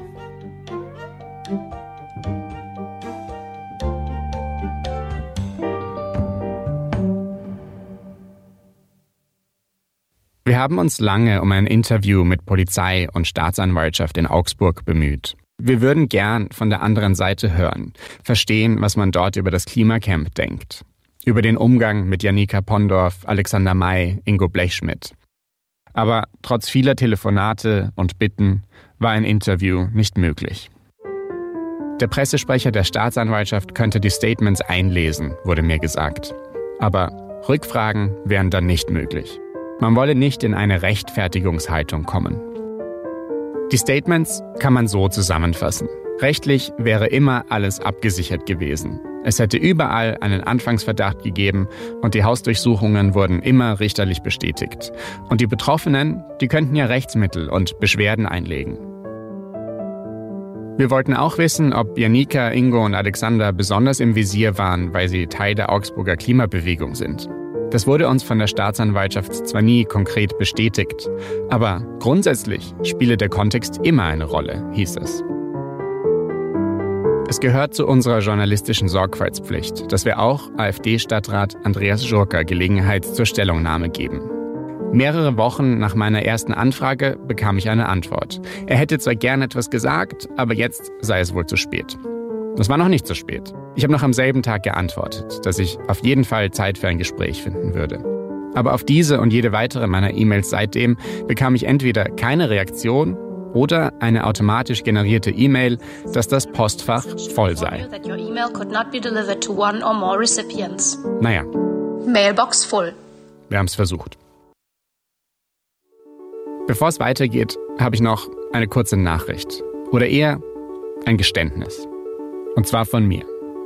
Wir haben uns lange um ein Interview mit Polizei und Staatsanwaltschaft in Augsburg bemüht. Wir würden gern von der anderen Seite hören, verstehen, was man dort über das Klimacamp denkt. Über den Umgang mit Janika Pondorf, Alexander May, Ingo Blechschmidt. Aber trotz vieler Telefonate und Bitten war ein Interview nicht möglich. Der Pressesprecher der Staatsanwaltschaft könnte die Statements einlesen, wurde mir gesagt. Aber Rückfragen wären dann nicht möglich. Man wolle nicht in eine Rechtfertigungshaltung kommen. Die Statements kann man so zusammenfassen. Rechtlich wäre immer alles abgesichert gewesen. Es hätte überall einen Anfangsverdacht gegeben und die Hausdurchsuchungen wurden immer richterlich bestätigt. Und die Betroffenen, die könnten ja Rechtsmittel und Beschwerden einlegen. Wir wollten auch wissen, ob Janika, Ingo und Alexander besonders im Visier waren, weil sie Teil der Augsburger Klimabewegung sind. Das wurde uns von der Staatsanwaltschaft zwar nie konkret bestätigt, aber grundsätzlich spiele der Kontext immer eine Rolle, hieß es. Es gehört zu unserer journalistischen Sorgfaltspflicht, dass wir auch AfD-Stadtrat Andreas Schurker Gelegenheit zur Stellungnahme geben. Mehrere Wochen nach meiner ersten Anfrage bekam ich eine Antwort. Er hätte zwar gern etwas gesagt, aber jetzt sei es wohl zu spät. Das war noch nicht so spät. Ich habe noch am selben Tag geantwortet, dass ich auf jeden Fall Zeit für ein Gespräch finden würde. Aber auf diese und jede weitere meiner E-Mails seitdem bekam ich entweder keine Reaktion oder eine automatisch generierte E-Mail, dass das Postfach voll sei. Naja. Mailbox voll. Wir haben es versucht. Bevor es weitergeht, habe ich noch eine kurze Nachricht. Oder eher ein Geständnis. Und zwar von mir.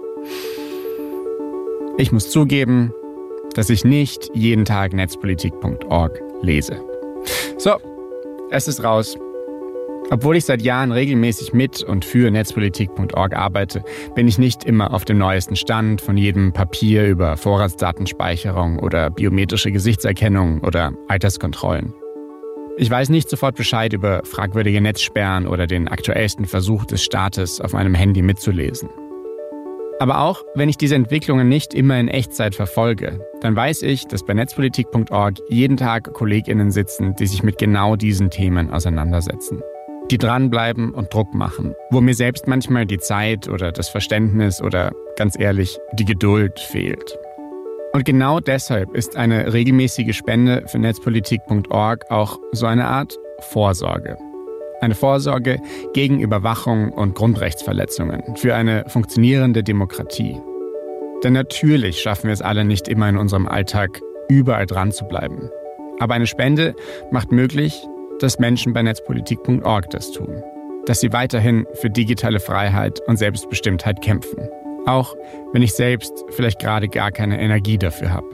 Ich muss zugeben, dass ich nicht jeden Tag netzpolitik punkt org lese. So, es ist raus. Obwohl ich seit Jahren regelmäßig mit und für netzpolitik punkt org arbeite, bin ich nicht immer auf dem neuesten Stand von jedem Papier über Vorratsdatenspeicherung oder biometrische Gesichtserkennung oder Alterskontrollen. Ich weiß nicht sofort Bescheid über fragwürdige Netzsperren oder den aktuellsten Versuch des Staates, auf meinem Handy mitzulesen. Aber auch wenn ich diese Entwicklungen nicht immer in Echtzeit verfolge, dann weiß ich, dass bei netzpolitik punkt org jeden Tag KollegInnen sitzen, die sich mit genau diesen Themen auseinandersetzen. Die dranbleiben und Druck machen, wo mir selbst manchmal die Zeit oder das Verständnis oder, ganz ehrlich, die Geduld fehlt. Und genau deshalb ist eine regelmäßige Spende für netzpolitik punkt org auch so eine Art Vorsorge. Eine Vorsorge gegen Überwachung und Grundrechtsverletzungen für eine funktionierende Demokratie. Denn natürlich schaffen wir es alle nicht immer in unserem Alltag, überall dran zu bleiben. Aber eine Spende macht möglich, dass Menschen bei netzpolitik punkt org das tun. Dass sie weiterhin für digitale Freiheit und Selbstbestimmtheit kämpfen. Auch wenn ich selbst vielleicht gerade gar keine Energie dafür habe.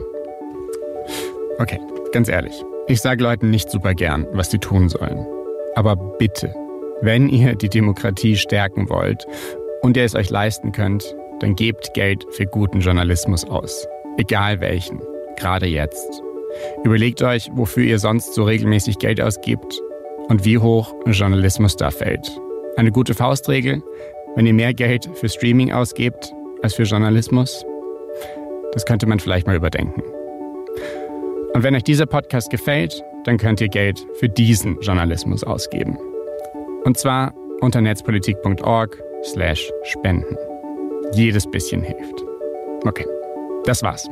Okay, ganz ehrlich. Ich sage Leuten nicht super gern, was sie tun sollen. Aber bitte, wenn ihr die Demokratie stärken wollt und ihr es euch leisten könnt, dann gebt Geld für guten Journalismus aus. Egal welchen. Gerade jetzt. Überlegt euch, wofür ihr sonst so regelmäßig Geld ausgibt und wie hoch Journalismus da fällt. Eine gute Faustregel, wenn ihr mehr Geld für Streaming ausgebt als für Journalismus, das könnte man vielleicht mal überdenken. Und wenn euch dieser Podcast gefällt, dann könnt ihr Geld für diesen Journalismus ausgeben. Und zwar unter netzpolitik punkt org slash spenden. Jedes bisschen hilft. Okay, das war's.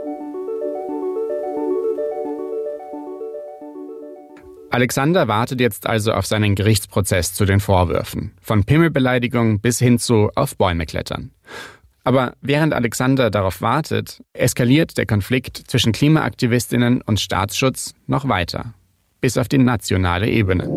Alexander wartet jetzt also auf seinen Gerichtsprozess zu den Vorwürfen. Von Pimmelbeleidigung bis hin zu auf Bäume klettern. Aber während Alexander darauf wartet, eskaliert der Konflikt zwischen Klimaaktivistinnen und Staatsschutz noch weiter. Bis auf die nationale Ebene.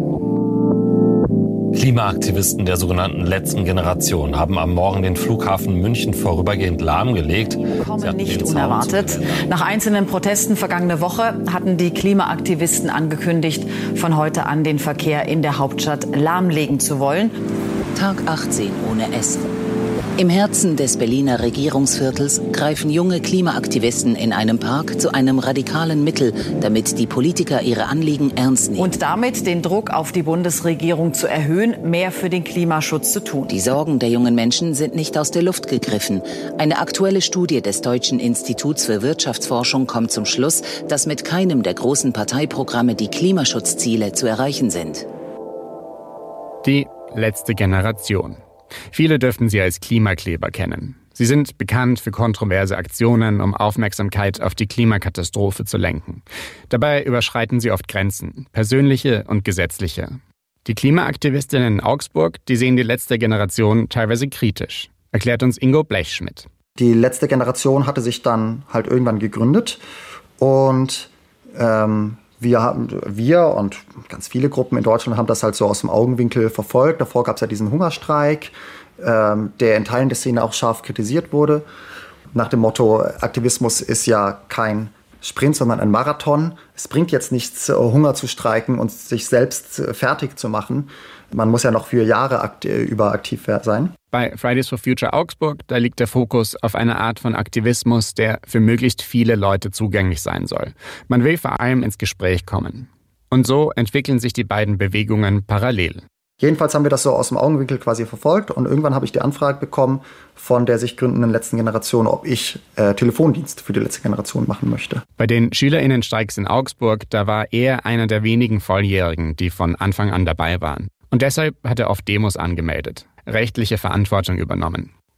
Klimaaktivisten der sogenannten letzten Generation haben am Morgen den Flughafen München vorübergehend lahmgelegt. Kommen nicht unerwartet. Nach einzelnen Protesten vergangene Woche hatten die Klimaaktivisten angekündigt, von heute an den Verkehr in der Hauptstadt lahmlegen zu wollen. Tag achtzehn ohne Essen. Im Herzen des Berliner Regierungsviertels greifen junge Klimaaktivisten in einem Park zu einem radikalen Mittel, damit die Politiker ihre Anliegen ernst nehmen. Und damit den Druck auf die Bundesregierung zu erhöhen, mehr für den Klimaschutz zu tun. Die Sorgen der jungen Menschen sind nicht aus der Luft gegriffen. Eine aktuelle Studie des Deutschen Instituts für Wirtschaftsforschung kommt zum Schluss, dass mit keinem der großen Parteiprogramme die Klimaschutzziele zu erreichen sind. Die letzte Generation. Viele dürften sie als Klimakleber kennen. Sie sind bekannt für kontroverse Aktionen, um Aufmerksamkeit auf die Klimakatastrophe zu lenken. Dabei überschreiten sie oft Grenzen, persönliche und gesetzliche. Die Klimaaktivistinnen in Augsburg, die sehen die letzte Generation teilweise kritisch, erklärt uns Ingo Blechschmidt. Die letzte Generation hatte sich dann halt irgendwann gegründet und ähm, Wir, haben, wir und ganz viele Gruppen in Deutschland haben das halt so aus dem Augenwinkel verfolgt. Davor gab es ja diesen Hungerstreik, ähm, der in Teilen der Szene auch scharf kritisiert wurde. Nach dem Motto, Aktivismus ist ja kein Sprint, sondern ein Marathon. Es bringt jetzt nichts, Hunger zu streiken und sich selbst fertig zu machen. Man muss ja noch für Jahre akt- über aktiv sein. Bei Fridays for Future Augsburg, da liegt der Fokus auf einer Art von Aktivismus, der für möglichst viele Leute zugänglich sein soll. Man will vor allem ins Gespräch kommen. Und so entwickeln sich die beiden Bewegungen parallel. Jedenfalls haben wir das so aus dem Augenwinkel quasi verfolgt und irgendwann habe ich die Anfrage bekommen von der sich gründenden letzten Generation, ob ich äh, Telefondienst für die letzte Generation machen möchte. Bei den SchülerInnenstreiks in Augsburg, da war er einer der wenigen Volljährigen, die von Anfang an dabei waren. Und deshalb hat er oft Demos angemeldet, rechtliche Verantwortung übernommen.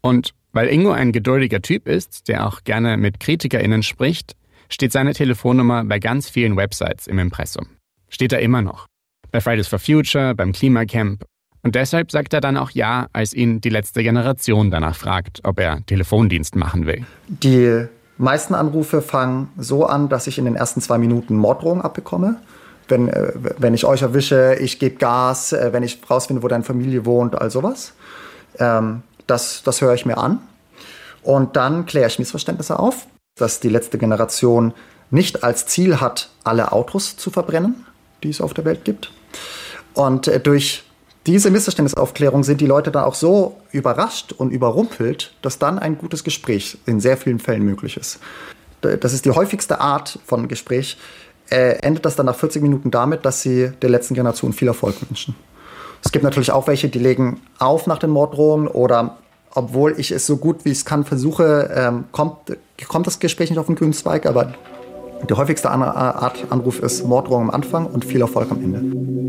Und weil Ingo ein geduldiger Typ ist, der auch gerne mit KritikerInnen spricht, steht seine Telefonnummer bei ganz vielen Websites im Impressum. Steht da immer noch. Bei Fridays for Future, beim Klimacamp. Und deshalb sagt er dann auch ja, als ihn die letzte Generation danach fragt, ob er Telefondienst machen will. Die meisten Anrufe fangen so an, dass ich in den ersten zwei Minuten Morddrohungen abbekomme. Wenn, äh, wenn ich euch erwische, ich gebe Gas, äh, wenn ich rausfinde, wo deine Familie wohnt, all sowas. Ähm, das, das höre ich mir an. Und dann kläre ich Missverständnisse auf, dass die letzte Generation nicht als Ziel hat, alle Autos zu verbrennen, die es auf der Welt gibt. Und äh, durch diese Missverständnisaufklärung sind die Leute dann auch so überrascht und überrumpelt, dass dann ein gutes Gespräch in sehr vielen Fällen möglich ist. Das ist die häufigste Art von Gespräch. Äh, endet das dann nach vierzig Minuten damit, dass sie der letzten Generation viel Erfolg wünschen. Es gibt natürlich auch welche, die legen auf nach den Morddrohungen oder obwohl ich es so gut wie ich es kann versuche, ähm, kommt, kommt das Gespräch nicht auf den grünen Zweig, aber die häufigste Art Anruf ist Morddrohung am Anfang und viel Erfolg am Ende.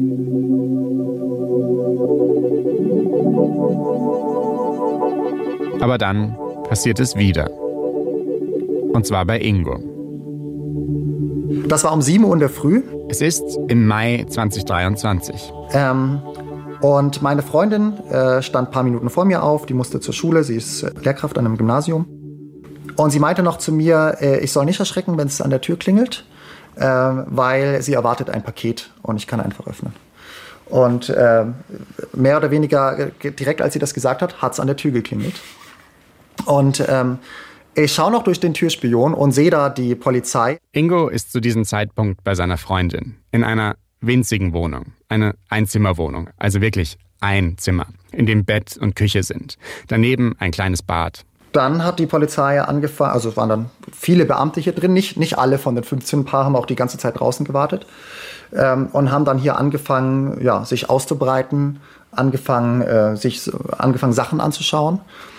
Aber dann passiert es wieder. Und zwar bei Ingo. Das war um sieben Uhr in der Früh. Es ist im Mai zweitausenddreiundzwanzig. Ähm, und meine Freundin äh, stand ein paar Minuten vor mir auf. Die musste zur Schule. Sie ist Lehrkraft an einem Gymnasium. Und sie meinte noch zu mir, äh, ich soll nicht erschrecken, wenn es an der Tür klingelt, äh, weil sie erwartet ein Paket und ich kann einfach öffnen. Und äh, mehr oder weniger direkt, als sie das gesagt hat, hat es an der Tür geklingelt. Und ähm, ich schaue noch durch den Türspion und sehe da die Polizei. Ingo ist zu diesem Zeitpunkt bei seiner Freundin in einer winzigen Wohnung, eine Einzimmerwohnung, also wirklich ein Zimmer, in dem Bett und Küche sind. Daneben ein kleines Bad. Dann hat die Polizei angefangen, also es waren dann viele Beamte hier drin, nicht, nicht alle von den fünfzehn Paar haben auch die ganze Zeit draußen gewartet ähm, und haben dann hier angefangen, ja, sich auszubreiten, angefangen, äh, sich angefangen Sachen anzuschauen.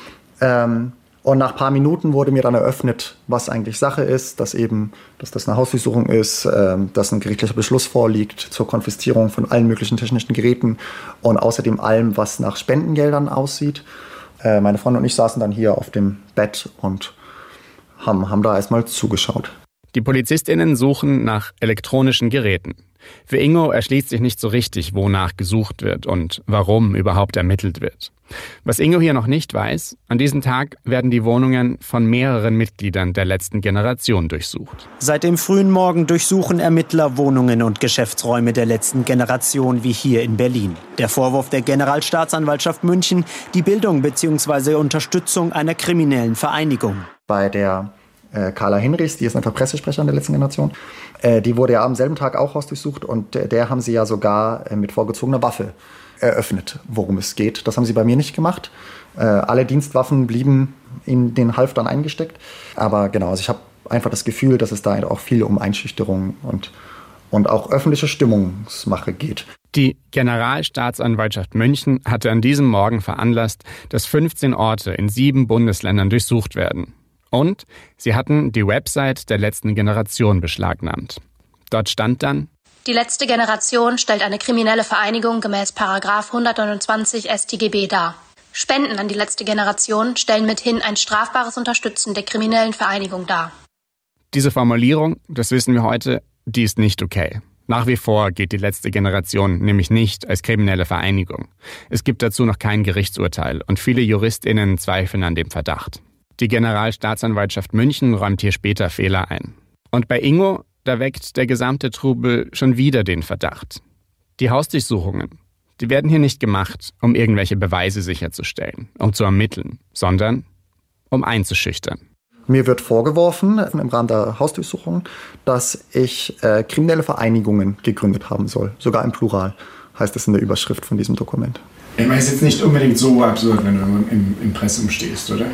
Ähm, und nach ein paar Minuten wurde mir dann eröffnet, was eigentlich Sache ist, dass eben, dass das eine Hausdurchsuchung ist, ähm, dass ein gerichtlicher Beschluss vorliegt zur Konfiszierung von allen möglichen technischen Geräten und außerdem allem, was nach Spendengeldern aussieht. Äh, meine Freundin und ich saßen dann hier auf dem Bett und haben, haben da erstmal zugeschaut. Die PolizistInnen suchen nach elektronischen Geräten. Für Ingo erschließt sich nicht so richtig, wonach gesucht wird und warum überhaupt ermittelt wird. Was Ingo hier noch nicht weiß, an diesem Tag werden die Wohnungen von mehreren Mitgliedern der letzten Generation durchsucht. Seit dem frühen Morgen durchsuchen Ermittler Wohnungen und Geschäftsräume der letzten Generation wie hier in Berlin. Der Vorwurf der Generalstaatsanwaltschaft München, die Bildung bzw. Unterstützung einer kriminellen Vereinigung. Bei der äh, Carla Hinrichs, die ist einfach Pressesprecherin der letzten Generation, äh, die wurde ja am selben Tag auch hausdurchsucht und äh, der haben sie ja sogar äh, mit vorgezogener Waffe eröffnet, worum es geht. Das haben sie bei mir nicht gemacht. Äh, alle Dienstwaffen blieben in den Halftern eingesteckt. Aber genau, also ich habe einfach das Gefühl, dass es da auch viel um Einschüchterung und, und auch öffentliche Stimmungsmache geht. Die Generalstaatsanwaltschaft München hatte an diesem Morgen veranlasst, dass fünfzehn Orte in sieben Bundesländern durchsucht werden. Und sie hatten die Website der letzten Generation beschlagnahmt. Dort stand dann: Die letzte Generation stellt eine kriminelle Vereinigung gemäß Paragraph hundertneunundzwanzig S t G B dar. Spenden an die letzte Generation stellen mithin ein strafbares Unterstützen der kriminellen Vereinigung dar. Diese Formulierung, das wissen wir heute, die ist nicht okay. Nach wie vor geht die letzte Generation nämlich nicht als kriminelle Vereinigung. Es gibt dazu noch kein Gerichtsurteil und viele JuristInnen zweifeln an dem Verdacht. Die Generalstaatsanwaltschaft München räumt hier später Fehler ein. Und bei Ingo, da weckt der gesamte Trubel schon wieder den Verdacht. Die Hausdurchsuchungen, die werden hier nicht gemacht, um irgendwelche Beweise sicherzustellen, um zu ermitteln, sondern um einzuschüchtern. Mir wird vorgeworfen, im Rahmen der Hausdurchsuchung, dass ich äh, kriminelle Vereinigungen gegründet haben soll. Sogar im Plural, heißt es in der Überschrift von diesem Dokument. Ich meine, es ist jetzt nicht unbedingt so absurd, wenn du im Impressum stehst, oder?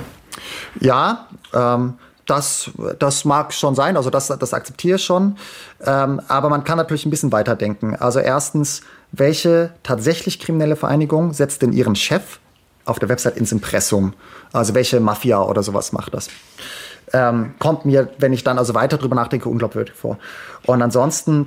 Ja, ähm, das, das mag schon sein, also das, das akzeptiere ich schon. Ähm, aber man kann natürlich ein bisschen weiterdenken. Also erstens, welche tatsächlich kriminelle Vereinigung setzt denn ihren Chef auf der Website ins Impressum? Also welche Mafia oder sowas macht das? Ähm, kommt mir, wenn ich dann also weiter drüber nachdenke, unglaubwürdig vor. Und ansonsten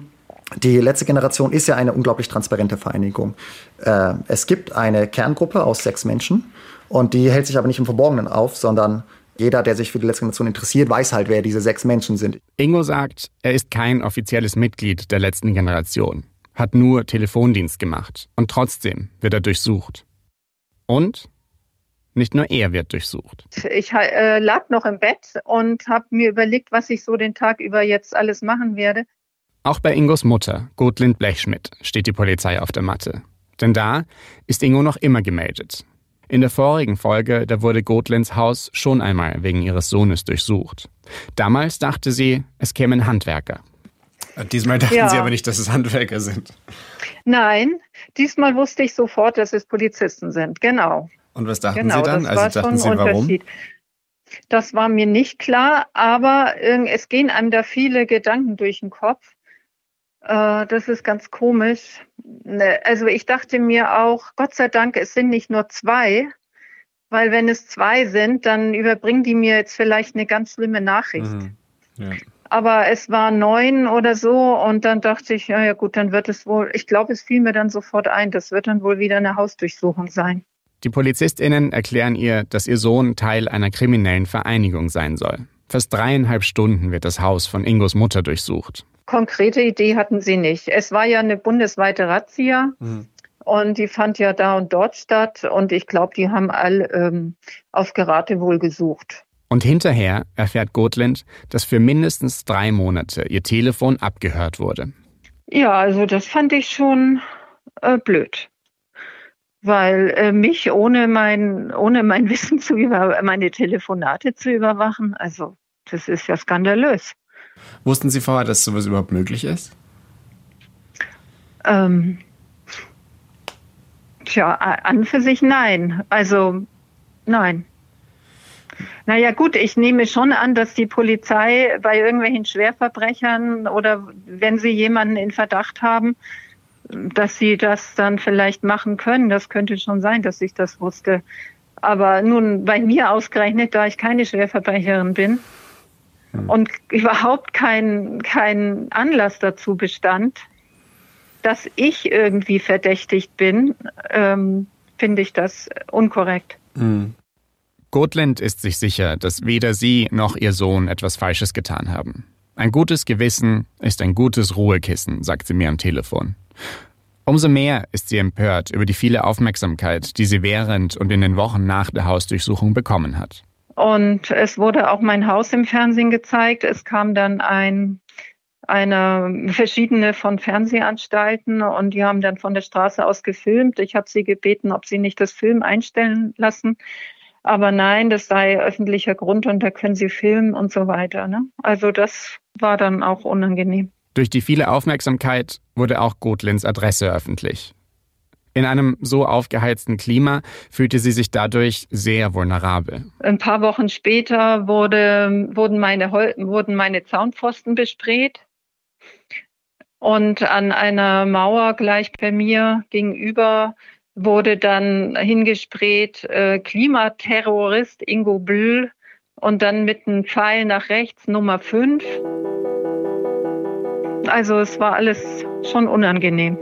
Die letzte Generation ist ja eine unglaublich transparente Vereinigung. Äh, es gibt eine Kerngruppe aus sechs Menschen und die hält sich aber nicht im Verborgenen auf, sondern jeder, der sich für die letzte Generation interessiert, weiß halt, wer diese sechs Menschen sind. Ingo sagt, er ist kein offizielles Mitglied der letzten Generation, hat nur Telefondienst gemacht und trotzdem wird er durchsucht. Und nicht nur er wird durchsucht. Ich äh, lag noch im Bett und habe mir überlegt, was ich so den Tag über jetzt alles machen werde. Auch bei Ingos Mutter, Gotlind Blechschmidt, steht die Polizei auf der Matte. Denn da ist Ingo noch immer gemeldet. In der vorigen Folge, da wurde Gotlinds Haus schon einmal wegen ihres Sohnes durchsucht. Damals dachte sie, es kämen Handwerker. Diesmal dachten Ja. Sie aber nicht, dass es Handwerker sind. Nein, diesmal wusste ich sofort, dass es Polizisten sind. Genau. Und was dachten genau, Sie dann? das war Also dachten schon Sie, ein warum? Unterschied. Das war mir nicht klar, aber äh, es gehen einem da viele Gedanken durch den Kopf. Äh, das ist ganz komisch. Ne, also ich dachte mir auch, Gott sei Dank, es sind nicht nur zwei, weil wenn es zwei sind, dann überbringen die mir jetzt vielleicht eine ganz schlimme Nachricht. Mhm. Ja. Aber es war neun oder so und dann dachte ich, ja, ja gut, dann wird es wohl, ich glaube, es fiel mir dann sofort ein, das wird dann wohl wieder eine Hausdurchsuchung sein. Die PolizistInnen erklären ihr, dass ihr Sohn Teil einer kriminellen Vereinigung sein soll. Fast dreieinhalb Stunden wird das Haus von Ingos Mutter durchsucht. Konkrete Idee hatten sie nicht. Es war ja eine bundesweite Razzia Mhm. und die fand ja da und dort statt und ich glaube, die haben alle ähm, auf Geratewohl gesucht. Und hinterher erfährt Gotlind, dass für mindestens drei Monate ihr Telefon abgehört wurde. Ja, also das fand ich schon äh, blöd. Weil äh, mich ohne mein, ohne mein Wissen zu über meine Telefonate zu überwachen, also das ist ja skandalös. Wussten Sie vorher, dass sowas überhaupt möglich ist? Ähm, tja, an und für sich nein. Also nein. Naja gut, ich nehme schon an, dass die Polizei bei irgendwelchen Schwerverbrechern oder wenn sie jemanden in Verdacht haben, dass sie das dann vielleicht machen können. Das könnte schon sein, dass ich das wusste. Aber nun bei mir ausgerechnet, da ich keine Schwerverbrecherin bin hm. und überhaupt kein, kein Anlass dazu bestand, dass ich irgendwie verdächtigt bin, ähm, finde ich das unkorrekt. Mhm. Gotlind ist sich sicher, dass weder sie noch ihr Sohn etwas Falsches getan haben. Ein gutes Gewissen ist ein gutes Ruhekissen, sagt sie mir am Telefon. Umso mehr ist sie empört über die viele Aufmerksamkeit, die sie während und in den Wochen nach der Hausdurchsuchung bekommen hat. Und es wurde auch mein Haus im Fernsehen gezeigt. Es kam dann ein, eine verschiedene von Fernsehanstalten und die haben dann von der Straße aus gefilmt. Ich habe sie gebeten, ob sie nicht das Film einstellen lassen. Aber nein, das sei öffentlicher Grund und da können sie filmen und so weiter. Ne? Also das war dann auch unangenehm. Durch die viele Aufmerksamkeit wurde auch Gotlinds Adresse öffentlich. In einem so aufgeheizten Klima fühlte sie sich dadurch sehr vulnerabel. Ein paar Wochen später wurde, wurden, meine, wurden meine Zaunpfosten besprayt. Und an einer Mauer gleich bei mir gegenüber wurde dann hingesprayt äh, Klimaterrorist Ingo Blöhl und dann mit einem Pfeil nach rechts Nummer fünf. Also es war alles schon unangenehm.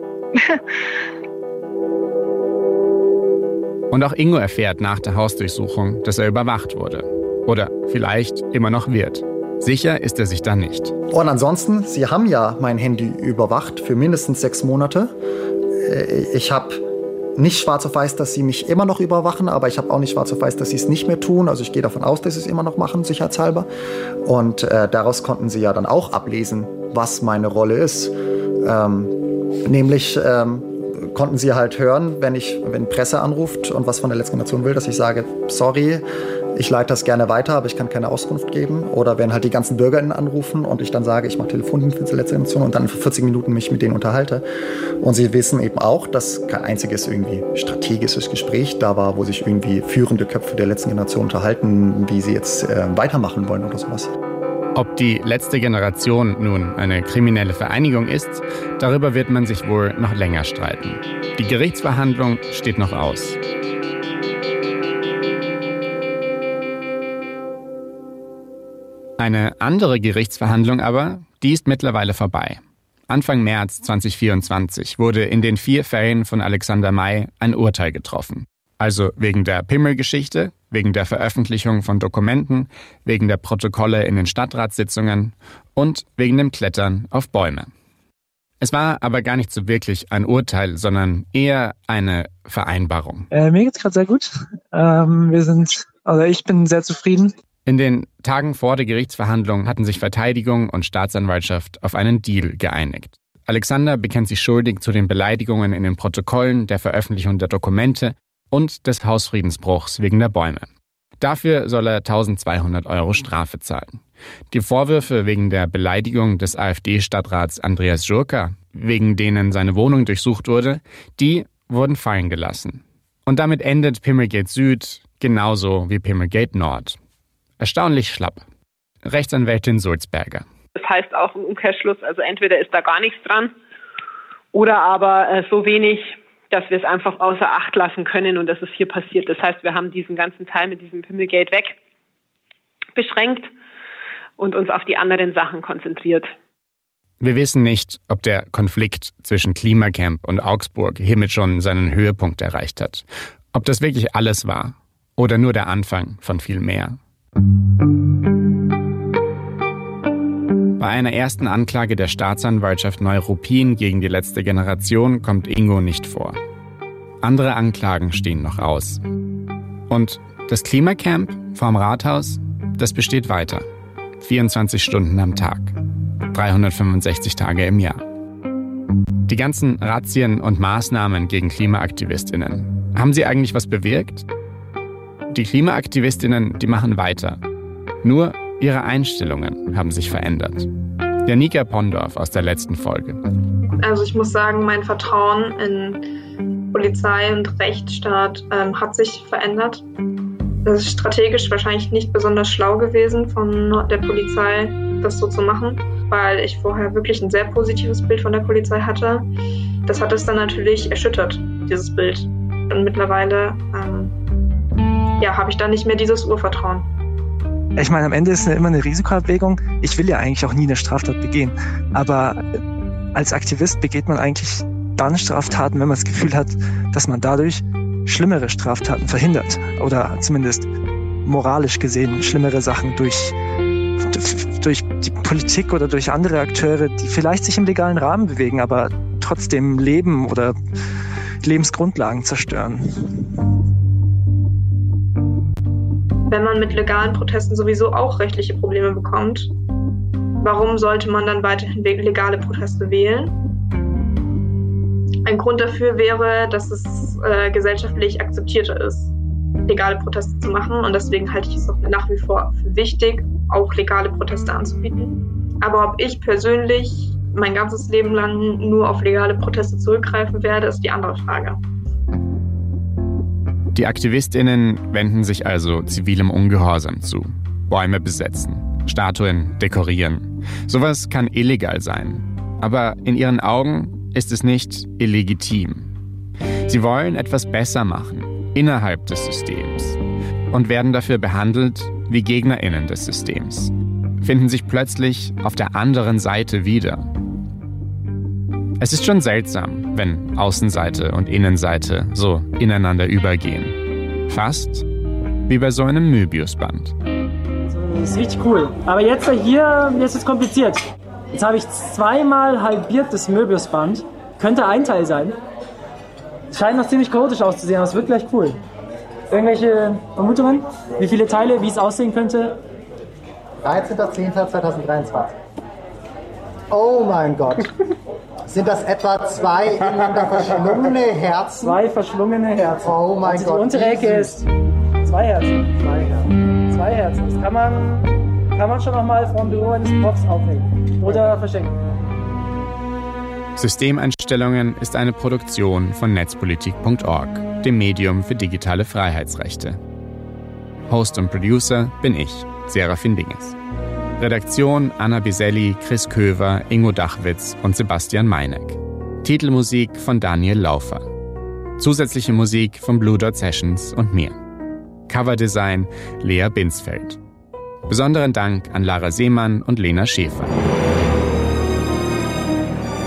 Und auch Ingo erfährt nach der Hausdurchsuchung, dass er überwacht wurde. Oder vielleicht immer noch wird. Sicher ist er sich da nicht. Und ansonsten, Sie haben ja mein Handy überwacht für mindestens sechs Monate. Ich habe nicht schwarz auf weiß, dass Sie mich immer noch überwachen, aber ich habe auch nicht schwarz auf weiß, dass Sie es nicht mehr tun. Also ich gehe davon aus, dass Sie es immer noch machen, sicherheitshalber. Und äh, daraus konnten Sie ja dann auch ablesen, was meine Rolle ist. Ähm, nämlich ähm, konnten Sie halt hören, wenn ich, wenn Presse anruft und was von der letzten Generation will, dass ich sage, sorry, ich leite das gerne weiter, aber ich kann keine Auskunft geben. Oder wenn halt die ganzen BürgerInnen anrufen und ich dann sage, ich mache Telefondienst für die letzte Generation und dann für vierzig Minuten mich mit denen unterhalte. Und sie wissen eben auch, dass kein einziges irgendwie strategisches Gespräch da war, wo sich irgendwie führende Köpfe der letzten Generation unterhalten, wie sie jetzt äh, weitermachen wollen oder sowas. Ob die letzte Generation nun eine kriminelle Vereinigung ist, darüber wird man sich wohl noch länger streiten. Die Gerichtsverhandlung steht noch aus. Eine andere Gerichtsverhandlung aber, die ist mittlerweile vorbei. Anfang März zweitausendvierundzwanzig wurde in den vier Fällen von Alexander May ein Urteil getroffen. Also wegen der Pimmelgeschichte, wegen der Veröffentlichung von Dokumenten, wegen der Protokolle in den Stadtratssitzungen und wegen dem Klettern auf Bäume. Es war aber gar nicht so wirklich ein Urteil, sondern eher eine Vereinbarung. Äh, mir geht's gerade sehr gut. Ähm, wir sind, also ich bin sehr zufrieden. In den Tagen vor der Gerichtsverhandlung hatten sich Verteidigung und Staatsanwaltschaft auf einen Deal geeinigt. Alexander bekennt sich schuldig zu den Beleidigungen in den Protokollen, der Veröffentlichung der Dokumente und des Hausfriedensbruchs wegen der Bäume. Dafür soll er eintausendzweihundert Euro Strafe zahlen. Die Vorwürfe wegen der Beleidigung des AfD-Stadtrats Andreas Jurka, wegen denen seine Wohnung durchsucht wurde, die wurden fallen gelassen. Und damit endet Pimmelgate Süd genauso wie Pimmelgate Nord. Erstaunlich schlapp. Rechtsanwältin Sulzberger. Das heißt auch im Umkehrschluss, also entweder ist da gar nichts dran oder aber äh, so wenig, dass wir es einfach außer Acht lassen können und dass es hier passiert. Das heißt, wir haben diesen ganzen Teil mit diesem Pimmelgate weg beschränkt und uns auf die anderen Sachen konzentriert. Wir wissen nicht, ob der Konflikt zwischen Klimacamp und Augsburg hiermit schon seinen Höhepunkt erreicht hat. Ob das wirklich alles war oder nur der Anfang von viel mehr. Bei einer ersten Anklage der Staatsanwaltschaft Neuruppin gegen die letzte Generation kommt Ingo nicht vor. Andere Anklagen stehen noch aus. Und das Klimacamp vorm Rathaus, das besteht weiter. vierundzwanzig Stunden am Tag. dreihundertfünfundsechzig Tage im Jahr. Die ganzen Razzien und Maßnahmen gegen KlimaaktivistInnen, haben sie eigentlich was bewirkt? Die KlimaaktivistInnen, die machen weiter. Nur ihre Einstellungen haben sich verändert. Janika Pondorf aus der letzten Folge. Also ich muss sagen, mein Vertrauen in Polizei und Rechtsstaat ähm, hat sich verändert. Das ist strategisch wahrscheinlich nicht besonders schlau gewesen von der Polizei, das so zu machen, weil ich vorher wirklich ein sehr positives Bild von der Polizei hatte. Das hat es dann natürlich erschüttert, dieses Bild. Und mittlerweile ähm, ja, habe ich dann nicht mehr dieses Urvertrauen. Ich meine, am Ende ist es immer eine Risikoabwägung. Ich will ja eigentlich auch nie eine Straftat begehen. Aber als Aktivist begeht man eigentlich dann Straftaten, wenn man das Gefühl hat, dass man dadurch schlimmere Straftaten verhindert. Oder zumindest moralisch gesehen schlimmere Sachen durch, durch die Politik oder durch andere Akteure, die vielleicht sich im legalen Rahmen bewegen, aber trotzdem Leben oder Lebensgrundlagen zerstören. Wenn man mit legalen Protesten sowieso auch rechtliche Probleme bekommt, warum sollte man dann weiterhin legale Proteste wählen? Ein Grund dafür wäre, dass es äh, gesellschaftlich akzeptierter ist, legale Proteste zu machen. Und deswegen halte ich es auch nach wie vor für wichtig, auch legale Proteste anzubieten. Aber ob ich persönlich mein ganzes Leben lang nur auf legale Proteste zurückgreifen werde, ist die andere Frage. Die AktivistInnen wenden sich also zivilem Ungehorsam zu. Bäume besetzen, Statuen dekorieren. Sowas kann illegal sein. Aber in ihren Augen ist es nicht illegitim. Sie wollen etwas besser machen, innerhalb des Systems. Und werden dafür behandelt wie GegnerInnen des Systems. Finden sich plötzlich auf der anderen Seite wieder. Es ist schon seltsam, wenn Außenseite und Innenseite so ineinander übergehen. Fast wie bei so einem Möbiusband. Das ist richtig cool. Aber jetzt hier, jetzt ist es kompliziert. Jetzt habe ich zweimal halbiert das Möbiusband. Könnte ein Teil sein. Scheint noch ziemlich chaotisch auszusehen, aber es wird gleich cool. Irgendwelche Vermutungen? Wie viele Teile, wie es aussehen könnte? dreizehnter zehnter zweitausenddreiundzwanzig. Oh mein Gott. Sind das etwa zwei ineinander verschlungene Herzen? Zwei verschlungene Herzen. Oh mein also Gott. Die untere Ecke ist zwei Herzen. Zwei Herzen. Zwei Herzen. Das kann man, kann man schon noch mal vom Büro eines Profs aufnehmen. Oder verschenken. Systemeinstellungen ist eine Produktion von netzpolitik punkt org, dem Medium für digitale Freiheitsrechte. Host und Producer bin ich, Serafin Dinges. Redaktion Anna Biselli, Chris Köver, Ingo Dachwitz und Sebastian Meineck. Titelmusik von Daniel Laufer. Zusätzliche Musik von Blue Dot Sessions und mir. Coverdesign Lea Binsfeld. Besonderen Dank an Lara Seemann und Lena Schäfer.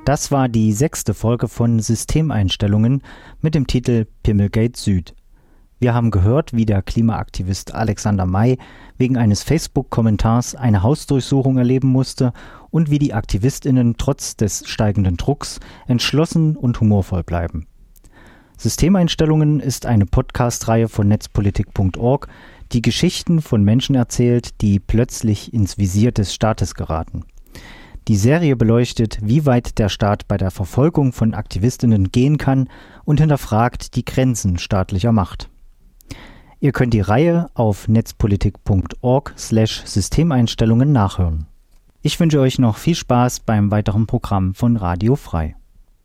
Das war die sechste Folge von Systemeinstellungen mit dem Titel Pimmelgate Süd. Wir haben gehört, wie der Klimaaktivist Alexander May wegen eines Facebook-Kommentars eine Hausdurchsuchung erleben musste und wie die AktivistInnen trotz des steigenden Drucks entschlossen und humorvoll bleiben. Systemeinstellungen ist eine Podcast-Reihe von netzpolitik punkt org, die Geschichten von Menschen erzählt, die plötzlich ins Visier des Staates geraten. Die Serie beleuchtet, wie weit der Staat bei der Verfolgung von AktivistInnen gehen kann und hinterfragt die Grenzen staatlicher Macht. Ihr könnt die Reihe auf netzpolitik punkt org slash Systemeinstellungen nachhören. Ich wünsche euch noch viel Spaß beim weiteren Programm von Radio Frei.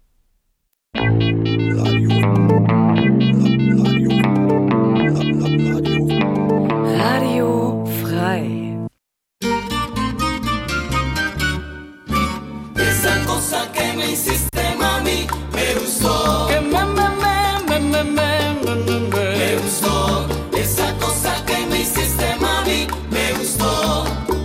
Radio. Radio Frei. Esa cosa que me hiciste, mami, me gustó. Que me, me, me, me, me, me, me, me gustó. Esa cosa que me hiciste, mami, me gustó.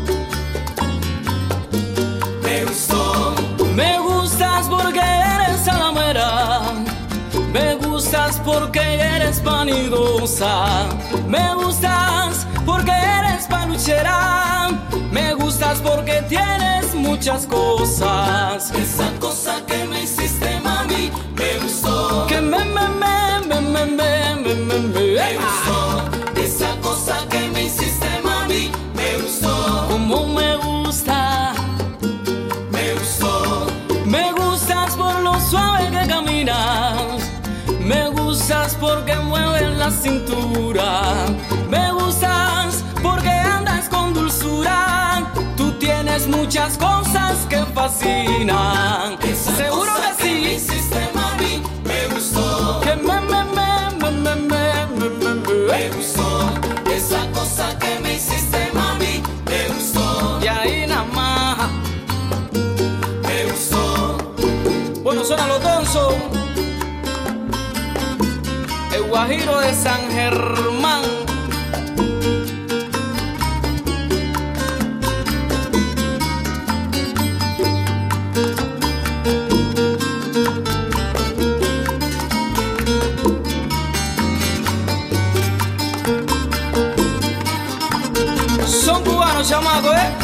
Me gustó. Me gustas porque eres salamera. Me gustas porque eres vanidosa. Me gustas porque eres paluchera. Me gustas porque tienes muchas cosas. Esa cosa que me hiciste, mami, me gustó. Que me, me, me, me, me, me, me, me, me. Me gustó. Esa cosa que me hiciste, mami, me gustó. Como me gusta. Me gustó. Me gustas por lo suave que caminas. Me gustas porque mueves la cintura. Me gustas porque andas con dulzura. Tú tienes muchas cosas que fascinan. Esa Seguro cosa que sí. Que me hiciste, mami, me gustó. Que me, me, me, me, me, me, me, me. Me gustó. Esa cosa que me hiciste, mami, me gustó. Y ahí nada más. Me gustó. Bueno, suenan los donzos. El Guajiro de San Germán. Son cubanos, chamacos, ¿eh?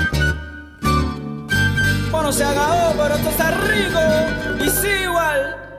Se acabó, pero esto está rico y sí igual.